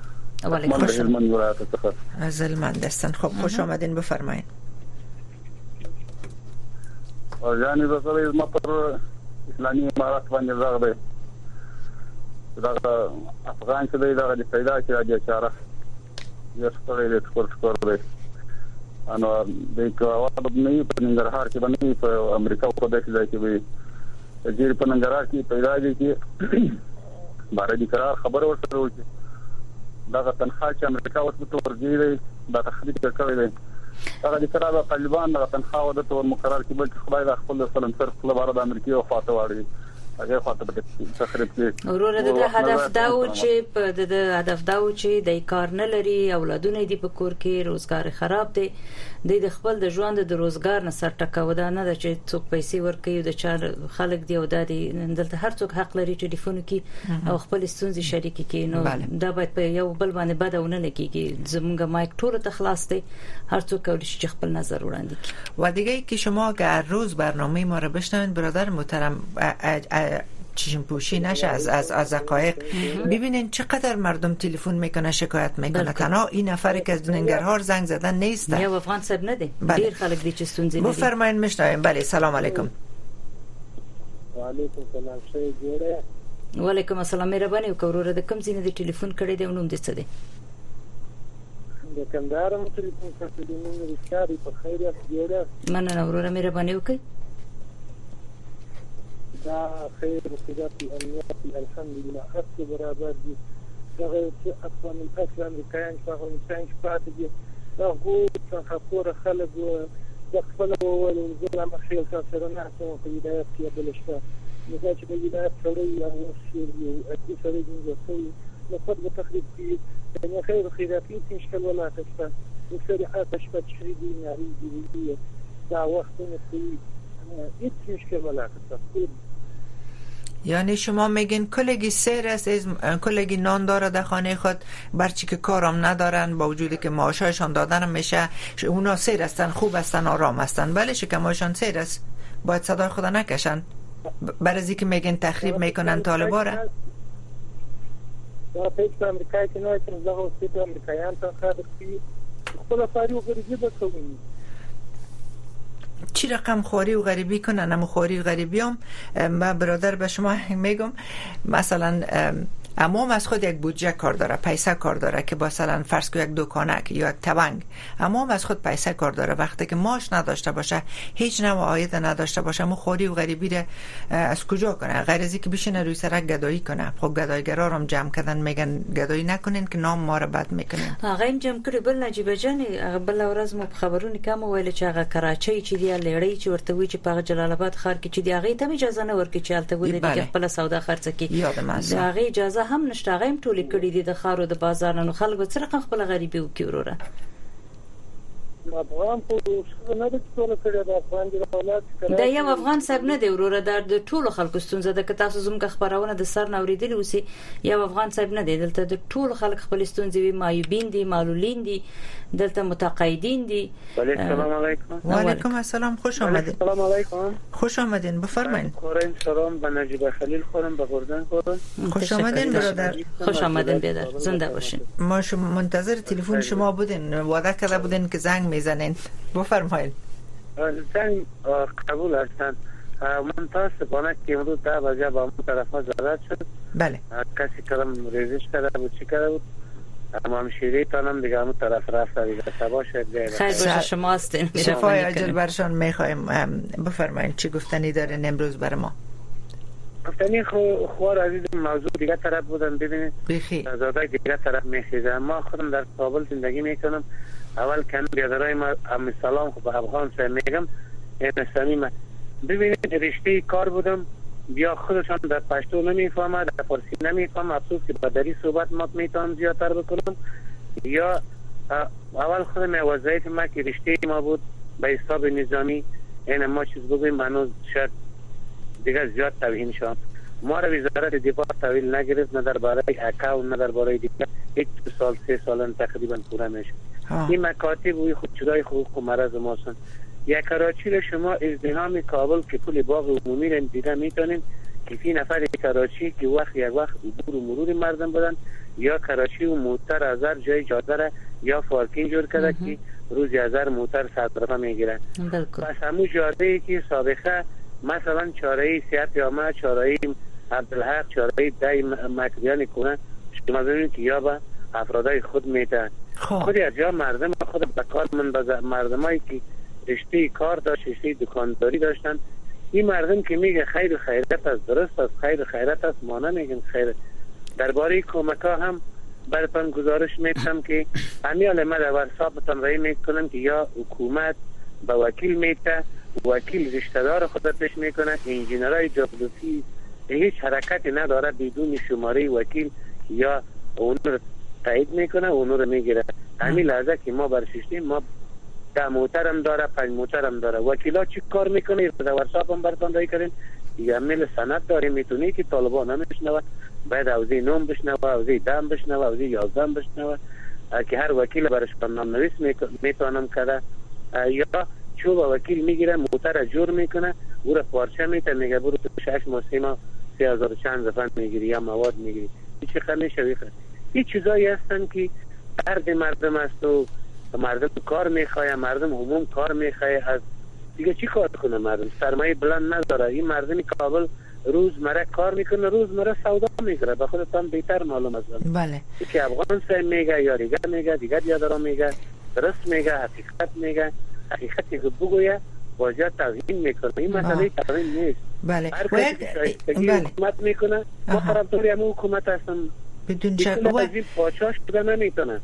علیکم از هلمند هستن. خب خوش آمدین، بفرمایید. ورجانی بسره ما پر اسلامی امارات باندې راغلی دا افغان څه دی دا د پیدا کې د چاره یو څه دی سکور دی انو د کوه نه په ننګرهار کې باندې په امریکا په داسې ځای کې وي چې په ننګرهار کې پیدا دي چې بار دي قرار خبر ورسره وکړي دا تنخواه چې امریکا ورته ورګي دا تخریب کوي دی هغه د قرار طالبان د تنخواه د تور مقرر کې بلکې خدای د خپل فلنسر خپل بار د امریکا او فاته واړي هغه خاطر به تخریب کې وروره د هدف دا و چې په د هدف دا و چې د کار نه لري اولادونه دي په کور کې روزګار خراب دي د خپل د ژوند د روزګار نه سر ټکاو ده نه چې څوک پیسې ورکوي د چار خلک دی او د دلته هر څوک حق لري ټلیفون کې او خپل ستونزې شریک کړي نو دا باید په یو بل باندې بدونه لګيږي زمونږ مایک ټول ته خلاص دی هر څوک کولی شي خپل نظر وړاندې کړي و دیگه که شما هر روز برنامه ما رو بشنوید برادر محترم چشم پوشی نشه از حقایق ببینین چقدر مردم تلفن میکنه شکایت میکنه تنها این نفری که از ننگرهار زنگ زدن نیست یا افغان صاحب نده ډیر خلک دي چې ستونزې لري بفرمایئ مشنویم بله سلام علیکم و علیکم سلام شه جوړه وعلیکم السلام مهرباني وکړه د کوم ځای نه ټلیفون کړی دی نوم دې څه دی د کندهار مو ټلیفون کړی دی نو ریښتیا په خیر یې جوړه مننه وروره مهرباني وکړئ دا خیر وقتی امنیت الحمدلله هر برابر دي دا افغان الاسلام امریکایان چې هغه انسان پاتې دي دا غوښتنه خبره خلک د خپل اول ځل مخې سره نه څه په هدایت کې بل شته نو چې په هدایت سره یو شی یو اکثر سره دي نو په تخریب کې یعنی خیر خیراتي مشکل ولا تشته وسرعات شفت شديدة نارية دا وقت نسي هیچ مشکل ولا تشته. یعنی شما میگین کلگی سیر است کلگی نان داره در خانه خود برچی که کارم ندارن با وجودی که معاشایشان دادن میشه اونا سیر هستن خوب هستن آرام هستن ولی شکمایشان سیر است باید صدای خدا نکشن برای که میگین تخریب میکنن طالباره دا پیش امریکایی که نوی تنزده و سیت امریکایان تا خواهد اختی خلا فاری و غریبی بکنی چی رقم خواری و غریبی کنن اما خواری و غریبی هم من برادر به شما میگم مثلا امام از خود یک بودجه کار داره پیسه کار داره که مثلا فرض کو یک دکانک یا یک تبنگ امام از خود پیسه کار داره وقتی که ماش نداشته باشه هیچ نوع عاید نداشته باشه مو خواری و غریبی رو از کجا کنه غیر از اینکه بشینه روی سرک گدایی کنه خب گدایگرا رو جمع کردن میگن گدایی نکنین که نام ما رو بد میکنین هغه جمع کړي بل نجیب جان بل ورځ مو خبرونه کوم ویل چې هغه کراچۍ چې دی لړۍ چې ورته وی چې په جلال آباد ښار کې چې دی هغه ته اجازه نه ورکړي چې الته وي د خپل سودا خرڅ کړي هغه اجازه هم نشته هغه هم ټولې کړې دي د خارو د بازار نو خلک څرخه خپل غریبي وکي وروره افغان په څه نه د ټول کړه د افغان د اولاد د یو افغان صاحب نه دی وروره د ټولو خلکو ستونزه د تاسو زموږ خبرونه د سر نوریدل اوسې یو افغان صاحب نه دی دلته د ټولو خلک خپل ستونزې وي مایوبین دي معلولین دي دلته متقاعدین دي السلام علیکم و علیکم السلام خوش آمدید السلام علیکم خوش آمدین بفرمایید خورم سلام به نجیب خلیل خورم به گردن خورم خوش آمدین برادر خوش آمدین بیادر زنده باشین ما منتظر تلفن شما بودین وعده کرده بودین که زنگ میزنین بفرمایید زنگ قبول هستن من تاسفانه که امروز 10 بجه با اون طرف زیارت شد بله کسی کلم ریزش کرده بود چی کرده بود امام شیری تانم دیگه همون طرف رفت دیگه سبا شد خیلی باشه شما هستین شفای عاجل برشان میخوایم بفرمایید چی گفتنی دارین امروز بر ما گفتنی خوار عزیز موضوع دیگه طرف بودن ببینید بخیر زاده دیگه طرف میخیزه ما خودم در کابل زندگی میکنم اول کنم بیادرهای ما امی سلام خب افغان سه میگم این صمیمه ببینید رشته کار بودم بیا خودشان در پشتو نمیفهمه در فارسی نمیفهمه افسوس که با دری صحبت ما میتونم زیادتر بکنم یا اول خودم وظایف ما که رشته ما بود به حساب نظامی این ما چیز بگویم منو شاید دیگه زیاد توهین شد ما را وزارت دفاع تحویل نگرفت نه در باره اکاو نه در باره دیگه یک 2 سال 3 سال تقریبا پوره میشه این مکاتب و خودجدای حقوق و مرز ما هستند یک کراچی را شما ازدحام کابل که پول باغ عمومی را دیده میتونین که فی نفر کراچی که یک وقت عبور و مرور مردم بودن یا کراچی و موتر هزار جای جاده را یا پارکینگ جور کرده که روزی 1000 موتر صرفه میگیرن پس همون جاده ای که سابقه مثلا چاره‌ای سیات یا ما چاره‌ای عبدالحق چاره‌ای دای مکریان کنه شما ببینید که یا به افرادای خود میته خود از جا مردم خود به کار من مردمایی که رشته کار داشت رشته دکانداری داشتن این مردم که میگه خیر و خیرت است درست است خیر و خیرت است ما نمیگیم خیر درباره کمک ها هم براتون گزارش میدم که امیال من در ورسابتان رای میکنم که یا حکومت به وکیل میته وکیل رشته دار خود پیش میکنه انجینرهای جغرافی هیچ حرکتی نداره بدون شماره وکیل یا اون رو تایید میکنه اون رو میگیره همین لحظه که ما برششتیم ما 10 موتر هم داره 5 موتر هم داره وکیلا چی کار میکنه در ورساب هم براتون رای کردیم یه میل سند داره میتونی که طالبان نمیشنوه باید اوزی نوم بشنوه اوزی دم بشنوه اوزی 11 بشنوه که هر وکیل برش نام نویس میتونم کرده یا چوب وکیل میگیره موتر جور میکنه او را پارچه میته میگه برو تو 6 ماه 3 ماه 3000 چند دفعه میگیری یا مواد میگیری این چقدر میشه این چیزایی هستن که درد مردم است و مردم کار میخواه مردم عموم کار میخواه از دیگه چی کار کنه مردم سرمایه بلند نداره این مردم کابل روزمره کار میکنه روزمره سودا میکنه به خودتان بهتر معلوم است بله که افغان سه میگه یا دیگر یادرا میگه درست میگه حقیقت میگه حقیقتی که بگویه واجه توهین میکنه این مسئله توهین نیست بله حکومت میکنه ما طرفدار هم حکومت هستم بدون شک از این پاچاش بوده نمیتونه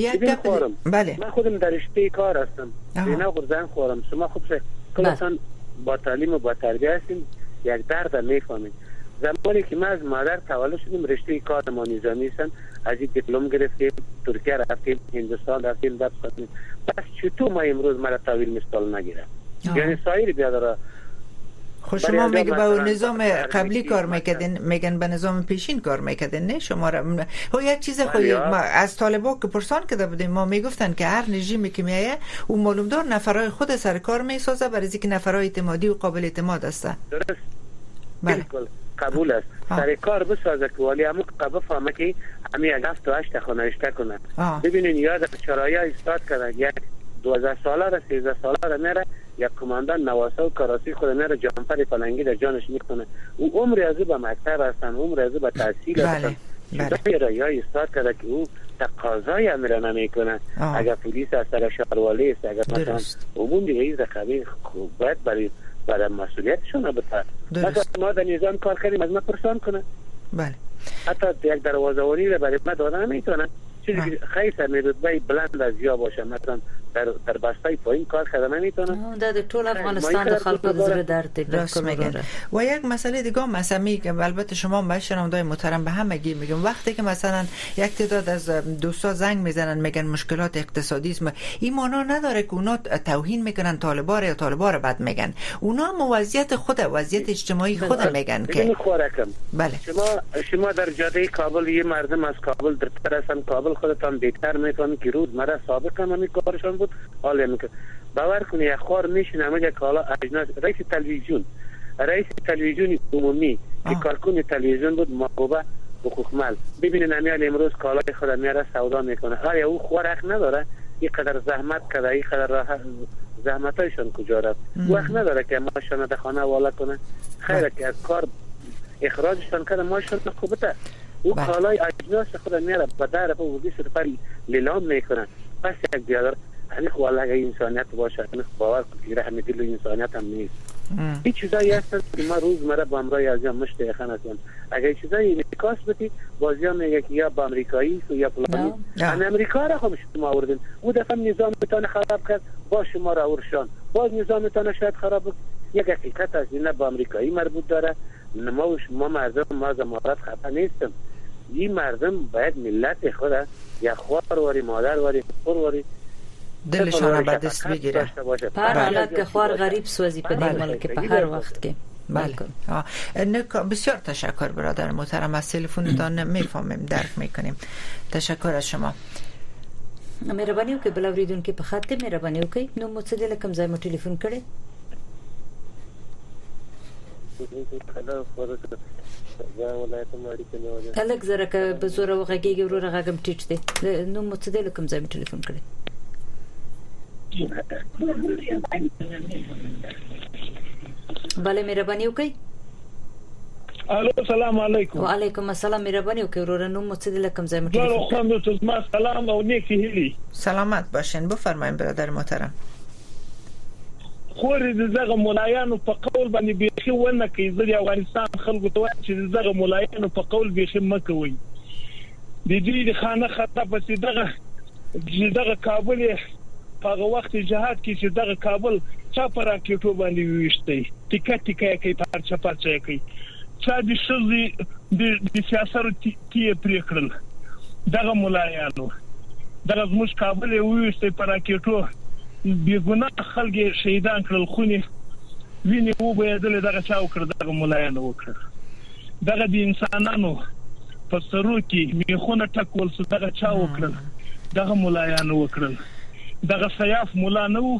بله من خودم در رشته کار هستم اینا غرزن خورم شما خوب کلتان با تعلیم و با تربیه هستیم یک درد میفهمید زمانی که ما از مادر تولد شدیم رشته کار ما نظامی هستن از این دیپلم گرفتیم ترکیه رفتیم هندوستان رفتیم درس خوندیم پس چطور ما امروز مرا تحویل مثال نگیره یعنی سایر بیادر خب شما میگه با نظام قبلی کار میکردین میگن به نظام پیشین کار میکردین نه شما را یک چیز خودی ما از طالبا که پرسان کرده بودیم ما میگفتن که هر رژیمی که میایه اون معلوم دار نفرای خود سر کار میسازه برای اینکه نفرای اعتمادی و قابل اعتماد هستن درست بالکل قبول است سر کار بسازه که ولی همون قبل فهمه که همین 7 تا 8 خانه اشته کنه ببینین یاد چرایا استاد کنه یک 12 ساله را 13 ساله را میره یک کماندان نواسه و کراسی خود میره جانفر فلنگی در جانش میکنه او عمر از به مکتب هستن عمر از به تحصیل هستن چیزایی را یا استاد کرده که او تقاضای امره نمیکنه اگر پلیس است اگر شهروالی است اگر مثلا عموم دیگه ایز رقبی خوب باید برای مسئولیتشون بده مثلا ما در نظام کار کردیم از ما پرسان کنه بله حتی یک دروازه‌وری را برای ما دادن نمیتونه چیزی که خیلی رتبه بلند از یا باشه مثلا در بستای پایین کار کردن نمیتونه در طول افغانستان د خلکو د زړه درد راست میگن و یک مسئله دیگه مسئله که البته شما باید شنوندای محترم به همگی میگم وقتی که مثلا یک تعداد از دوستا زنگ میزنن میگن مشکلات اقتصادی است این معنا نداره که اونا توهین میکنن طالبا یا طالبا رو بد میگن اونا وضعیت خود وضعیت اجتماعی خود میگن که بله شما در جاده کابل یه مردم از کابل در هستن کابل خودتان بهتر میکنن که روز مرا سابقا همین کارشون بود حالا میکنه باور کنی یک خوار میشینه مگه کالا اجناس رئیس تلویزیون عمومی که کارکون تلویزیون بود محبوبه حقوقمل ببینین امیال امروز کالای خود میاره سودا میکنه آیا او خوار حق نداره اینقدر زحمت کرده اینقدر راحت زحمتایشون کجا رفت وقت نداره که ماشون در خانه والا کنه خیره که از کار اخراجشون کرده ماشون خوبته او کالای اجناس خود میاره به در و ودی سر لیلام میکنه پس یک بیادر همین خواهد اگه انسانیت باشه همین باور کنید رحم دل و انسانیت هم نیست این چیزایی هستند که ما روزمره با امرای از یا مشت یخن هستند اگه چیزایی نکاس بودی بازی هم میگه که یا با امریکایی یا فلانی ان امریکا را هم شما آوردین او دفعه نظامتان خراب کرد با شما را آورشان باز نظامتان شاید خراب بود یک حقیقت از این با امریکایی مربوط داره ما مردم ما زمارت خفه نیستم این مردم باید ملت خود یا خوار واری مادر واری خور واری دلشان به دست بگیره پر حالت که خوار غریب سوزی په دې ملک په هر وخت کې بله بسیار تشکر برادر محترم از تلفنتان میفهمیم درک میکنیم تشکر از شما مهرباني وکړئ بل اوریدونکو په خاطر مهرباني وکړئ نو مو څه د کوم ځای مو ټلیفون کړی الک زره که به زور وغږیږي ورو غږم ټیټ دی نو مو څه د کوم ځای مو ټلیفون کړی بله مهرباني وکړئ الو سلام علیکم. وعلیکم السلام. مهرباني وکړئ ورور نو مو څه د لکم ځای مو ټلیفون خو ته ما سلام او نیکی هیلی. سلامت باشین. بفرمایئ برادر محترم. خوري دغه مولایانو په قول باندې بیخي ونه کوي. د افغانستان خلکو ته وایي چې دغه مولایانو په قول بیخي مکوي. د دې خانه خطه پسې دغه کابل په وخت جهاد کې چې دغه کابل چا پر راکېټو باندې ویشتي ټیکا کوي پارچه کوي. چا د شذي د سیاست کې پریکړل دغه مولایانو دغه زموږ کابل ویشتي پر راکېټو بیګناه خلک شهیدان کړل. خونی ویني وو به دغه چا وکړ دغه مولایانو وکړ. دغه د انسانانو په سرو کې میخونه ټکول څه دغه چا وکړل دغه مولایانو وکړل. دغه سیاف مولا نو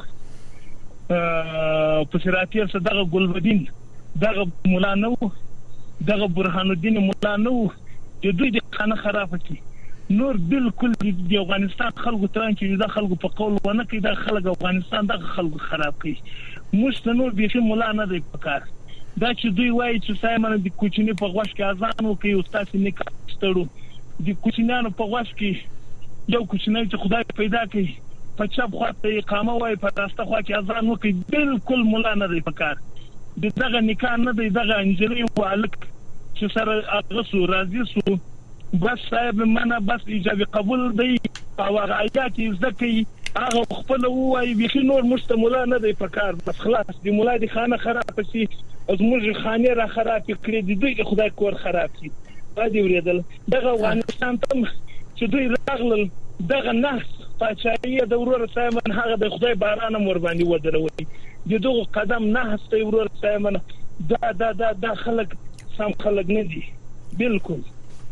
په سراتیر څخه دغه ګلبدین دغه مولا نو دغه برهان الدین مولا نو د دوی د خانه خراب کی نور بالکل د افغانستان خلکو تران چې د خلکو په قول ونه کې د خلک افغانستان د خلکو خراب کی مستنور به مولا نه دی پکار. دا چې دوی وایي چې سایمن د کوچنی په غوښ کې اذان وکي او تاسو نه کاستړو د کوچنیانو په غوښ کې یو کوچنی چې خدای پیدا کړي په چپ خواته اقامه وای په راسته خوا کې اذان وکي بالکل مولا نه دی پکار. دغه نکاح نه دی دغه انجلي والک چې سره هغه سو راضي سو بس صاحب منه بس ایجاب قبول دی او آیات زکی هغه خپل وای بيخي نور مستمولا نه دی پکار. بس خلاص دی مولا دی خانه خراب شي از موږ خانه را خراب کړې دی دوی خدای کور خراب شي. باندې ورېدل دغه افغانستان ته چې دوی راغلل دغه نحس پاچایي د ورور سایمن هغه د خدای باران مور باندې ودروي د دغه قدم نه هسته ورور سایمن دا خلک سم خلک نه دي بالکل.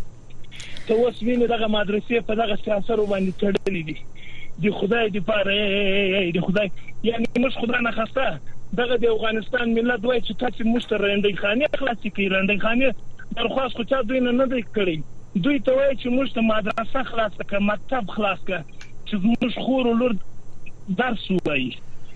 ته اوس وینې دغه مدرسې په دغه سیاست باندې تړلې دي د خدای دی پاره د خدای یعنی موږ خدای نه خسته دغه د افغانستان ملت وای چې تاسو مشترندې خانه خلاصې کړئ رندې خانه درخواست خو چا دوی نه دی کړی. دوی ته وای چې موږ ته مدرسه خلاص کړه مکتب خلاص کړه چې موږ خور لور درس وایي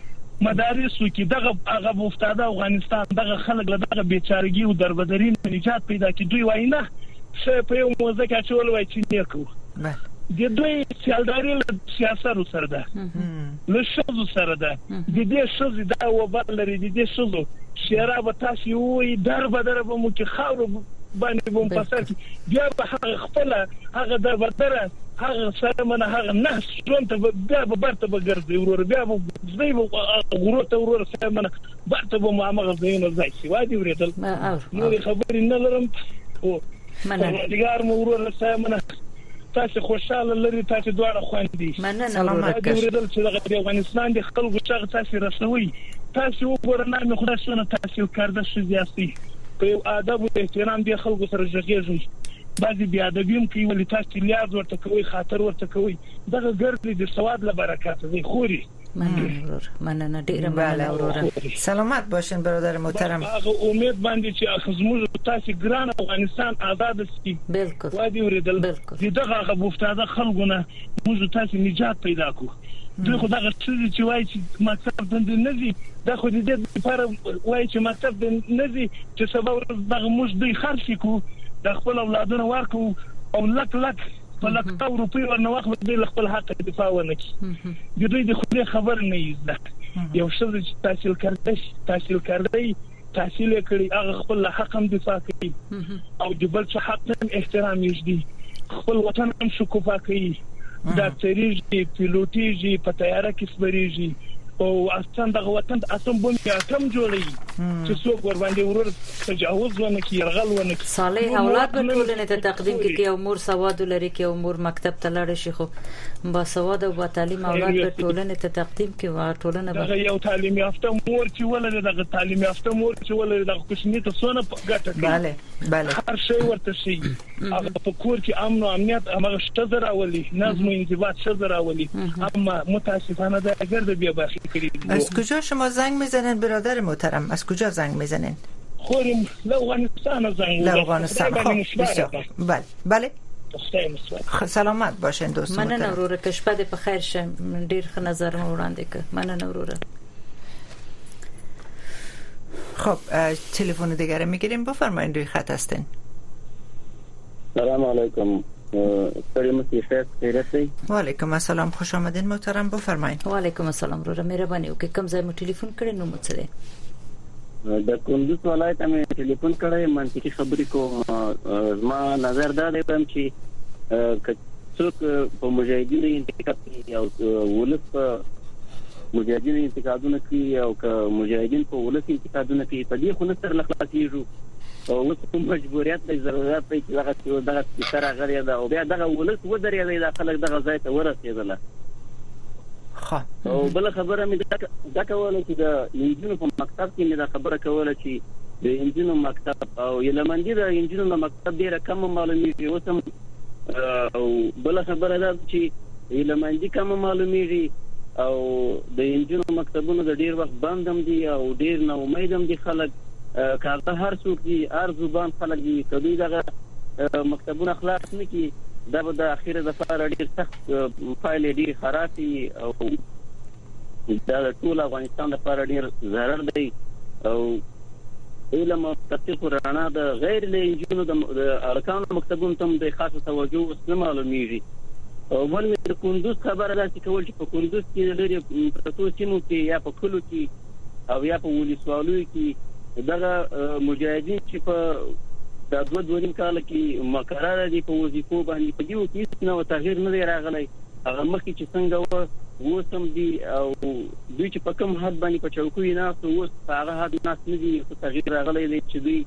مدارس کې دغه هغه مفتاده افغانستان دغه خلک له دغه بیچارګي او دربدرین نجات پیدا کی. دوی وای نه څه په یو موزه کې چول وای چې نه کو د دوی سیالداري له سیاست سره ده له شذو سره ده د دې شذ دا وبال لري د دې شذو شراب تاسو وي دربدر به مو کې خاور باندې بوم پاسه بیا به خپل هغه دربدر هغه سره منه هغه نه څون ته بیا به برته به ګرځي ورور بیا به زوی غرور ته ورور سره منه برته به معاملې زینو ځای شي وادي ورېدل نو خبرې نه لرم او مننه دیګار مو ورور سره منه تاسو خوشاله لري تاسو دواړه خوندي سلامات ورېدل چې د افغانستان د خلکو څنګه تاسو رسوي تاسو وګورئ نه خدای شنو تاسو کارده شي زیاستي په ادب او احترام د خلکو سره ژغېږي بعضی بیا ادبیم کوي ولې تاسو لیاز ورته کوي خاطر ورته کوي دغه ګرځي د سواد له برکات دی خوري. مننه ډیره مننه ورور. سلامت باشین برادر محترم. هغه امید باندې چې اخزموږ تاسو ګران افغانستان آزاد شي بالکل وادي ورېدل دغه هغه مفتاده خلګونه موږ تاسو نجات پیدا کو. دوی خو دغه چې وایي چې مکتب د نزي دا خو دې لپاره وایي چې مکتب د نزي چې سبب دغه موږ دوی خرڅ کو د خپل اولادونو ورکو او لک په لک روپی ورنه واخلو د خپل حق دفاع ونه کی. د دوی د خپل خبر نه یزده یو څه چې تحصیل کړی تحصیل کړی هغه خپل حق هم دفاع کوي او د بل څه حق هم احترام یږي خپل وطن هم شکوفا کوي ډاکټریږي پیلوټیږي په تیاره کې سپریږي او اصلا دغه وطن اصلا بوم کې اتم جوړي چې څوک ور باندې ورور تجاوز ونه کوي يرغل ونه کوي. صالح اولاد په ټولنه ته تقدیم کوي او مور سواد لري کې او مور مکتب ته لاړ شي خو با سواد او با تعلیم اولاد په ټولنه ته تقدیم کوي او ټولنه به یو تعلیم یافته مور چې ولر دغه تعلیم یافته مور چې ولر دغه کوشنی ته سونه ګټه کوي. bale هر شی ورته شي هغه په کور کې امن او امنیت هغه شته راولي نظم او انضباط شته راولي اما متاسفانه دا ګرځي بیا باخي. از کجا شما زنگ میزنن برادر محترم؟ از کجا زنگ میزنن؟ خوریم لافغانستان زنگ میزنن. لافغانستان بله بله سلامت باشین دوست محترم. مننه وروره که شپه دې په خیر شه ډیر ښه نظر وړاندې ک مننه وروره. خب تلفن دیگر میگیریم، بفرمایید روی خط هستین. سلام علیکم. و علیکم السلام، خوش آمدین محترم، بفرمایید. و علیکم السلام، رو مهرباني وکړئ. کوم ځای مو ټلیفون کړی نو مڅ دی؟ د کندوز ولایت مې ټلیفون کړی، منطقي خبرې کوم. ما نظر دا دی چې څوک په مجاهدینو انتقاد کوي او ولس په مجاهدینو انتقادونه کوي او که مجاهدین په ولس انتقادونه کوي، په دې خو نه سره خلاصيږي او اوس په مجبوریت د ضرورت په کې دغه سره غړي دا او بیا دغه ولس ودرېږي د خلک دغه ځای ته ورسېدل. او بل خبره مې دا کوله چې د انجینو په مکتب کې مې دا خبره کوله چې د انجینو مکتب او یلمندي د انجینو مکتب ډیره کم معلومیږي. اوس هم او بل خبره ده چې یلمندي کم معلومیږي او د انجینو مکتبونو د ډیر وخت بند هم دي او ډیر نه امید هم دي خلک کارته هر څوک دي هر زبان خلک دي کدی دغه مکتبونه خلاص نه کی دا به د اخیره د فار ډیر سخت فایل ډیر خرابي او دا ټول افغانستان د فار ډیر ضرر دی او علم او تحقیق رانا د غیر له انجینو د ارکان مکتبونو ته د خاصه توجه نه معلومیږي. او بل مې د کندوز خبره ده چې کول چې په کندوز کې لري پروتو سیمو کې یا په کلو کې او یا په ولسوالۍ کې دغه مجاهدین چې په د 2 کال کې مقرره دي په وظیفو باندې په دیو کې نو تغییر نه راغلی. هغه مخکې چې څنګه وسم دي او دوی چې په کوم حد باندې په چوکۍ نه اوس هغه حد نه دي چې تغییر راغلی دی چې دوی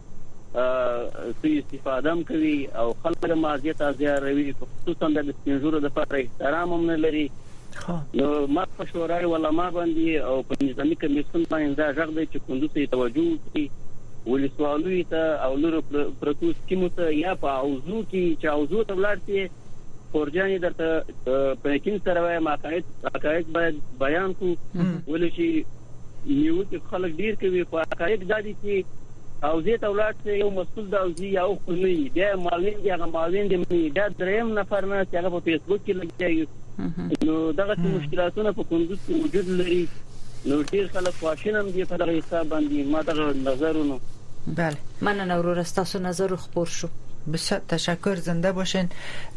استفاده کوي او خلک مازیت ازیاروي، خصوصا د سپینجورو د لپاره احترام هم نه لري. نو ما په شورای علماء باندې او په نظامی کمیسیون باندې دا ژغ دی چې کندوز ته توجه کوي، ولسوالۍ ته او لور پروتو سیمو ته یا په اوزو کې چې اوزو ته ولاړ فورجاني درته په یقین سره وایم حقایق باید بیان کو ولې چې نیو چې خلک ډیر کوي په حقایق دادي چې او زه ته ولاړ یو مسؤل د اوزي او خلنی بیا مالین دی هغه مالین دی دا دریم نفر نه چې هغه په فیسبوک کې لګي. نو دغه مشکلاتونه په کندوز کې وجود لري. نو ډیر خلک خواشینم دي په دغه حساب باندې. ما دغه نظرونه بله من نورو تاسو نظر خبر شو. بسیار تشکر، زنده باشین.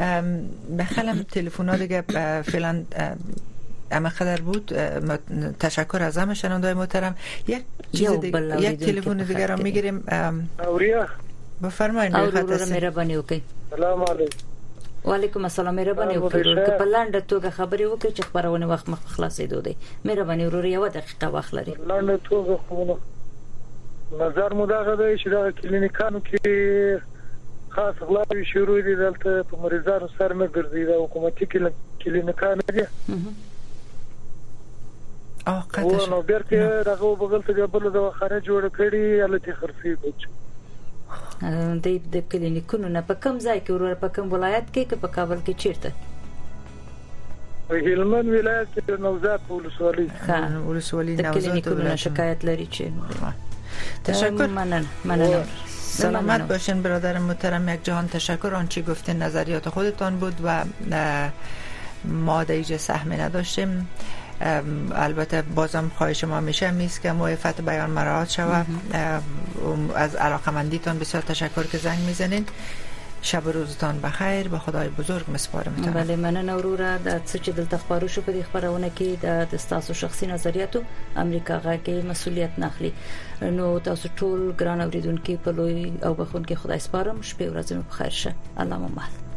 بخلم تلفن‌ها دیگه فعلا اما قدر بود. تشکر از همه شنونده‌های محترم. یک تلفن دیگه را میگیریم. اوریا بفرمایید. اورورا مهرباني وکړئ. سلام علیکم. وعلیکم السلام، مهرباني وکړئ. که په لاندې توګه خبرې وکړئ چې خبرونه وخت مخ خلاصېدو دی. مهرباني ورور یو دقیقه وخت لري. لاندې توګه خو نظر مو دا غوډه چې دا کلینیکانو کې خاص غلاوي شروع دي دلته په مریضانو سره نه ګرځي دا حکومتي کلینیکانو دي. نو بیرته دغه بغل ته بل د خارج جوړ کړي الته خرسي کوچ د کلینیکونو نه په کوم ځای کې ورور په کوم ولایت کې په کابل کې چیرته؟ په هلمند ولایت کې نوزاد ولسوالۍ. ولسوالۍ نوزاد. د کلینیکونو شکایت لري چې تشکر. ممنون. سلامت باشین برادر محترم. یک جهان تشکر. آنچه گفتین نظریات خودتان بود و ما در اینجا سهم نداشتیم. البته بازم خواهش ما میشه میست که معرفت بیان مراعات شود. از علاقمندیتان بسیار تشکر که زنگ میزنین. شب و روزتان بخیر. به خدای بزرگ مسپارم. بله مننه وروره. د څه چې دلته خبرو شو په دې خبرونه کې د تاسو شخصي نظریاتو امریکا غاګي مسؤلیت ناخلي. نو تاسو ټول ګران اوریدونکو په لوی او بخون کې خدای سپارم. شپه ورځ مو بخیر شه. الله مو مال.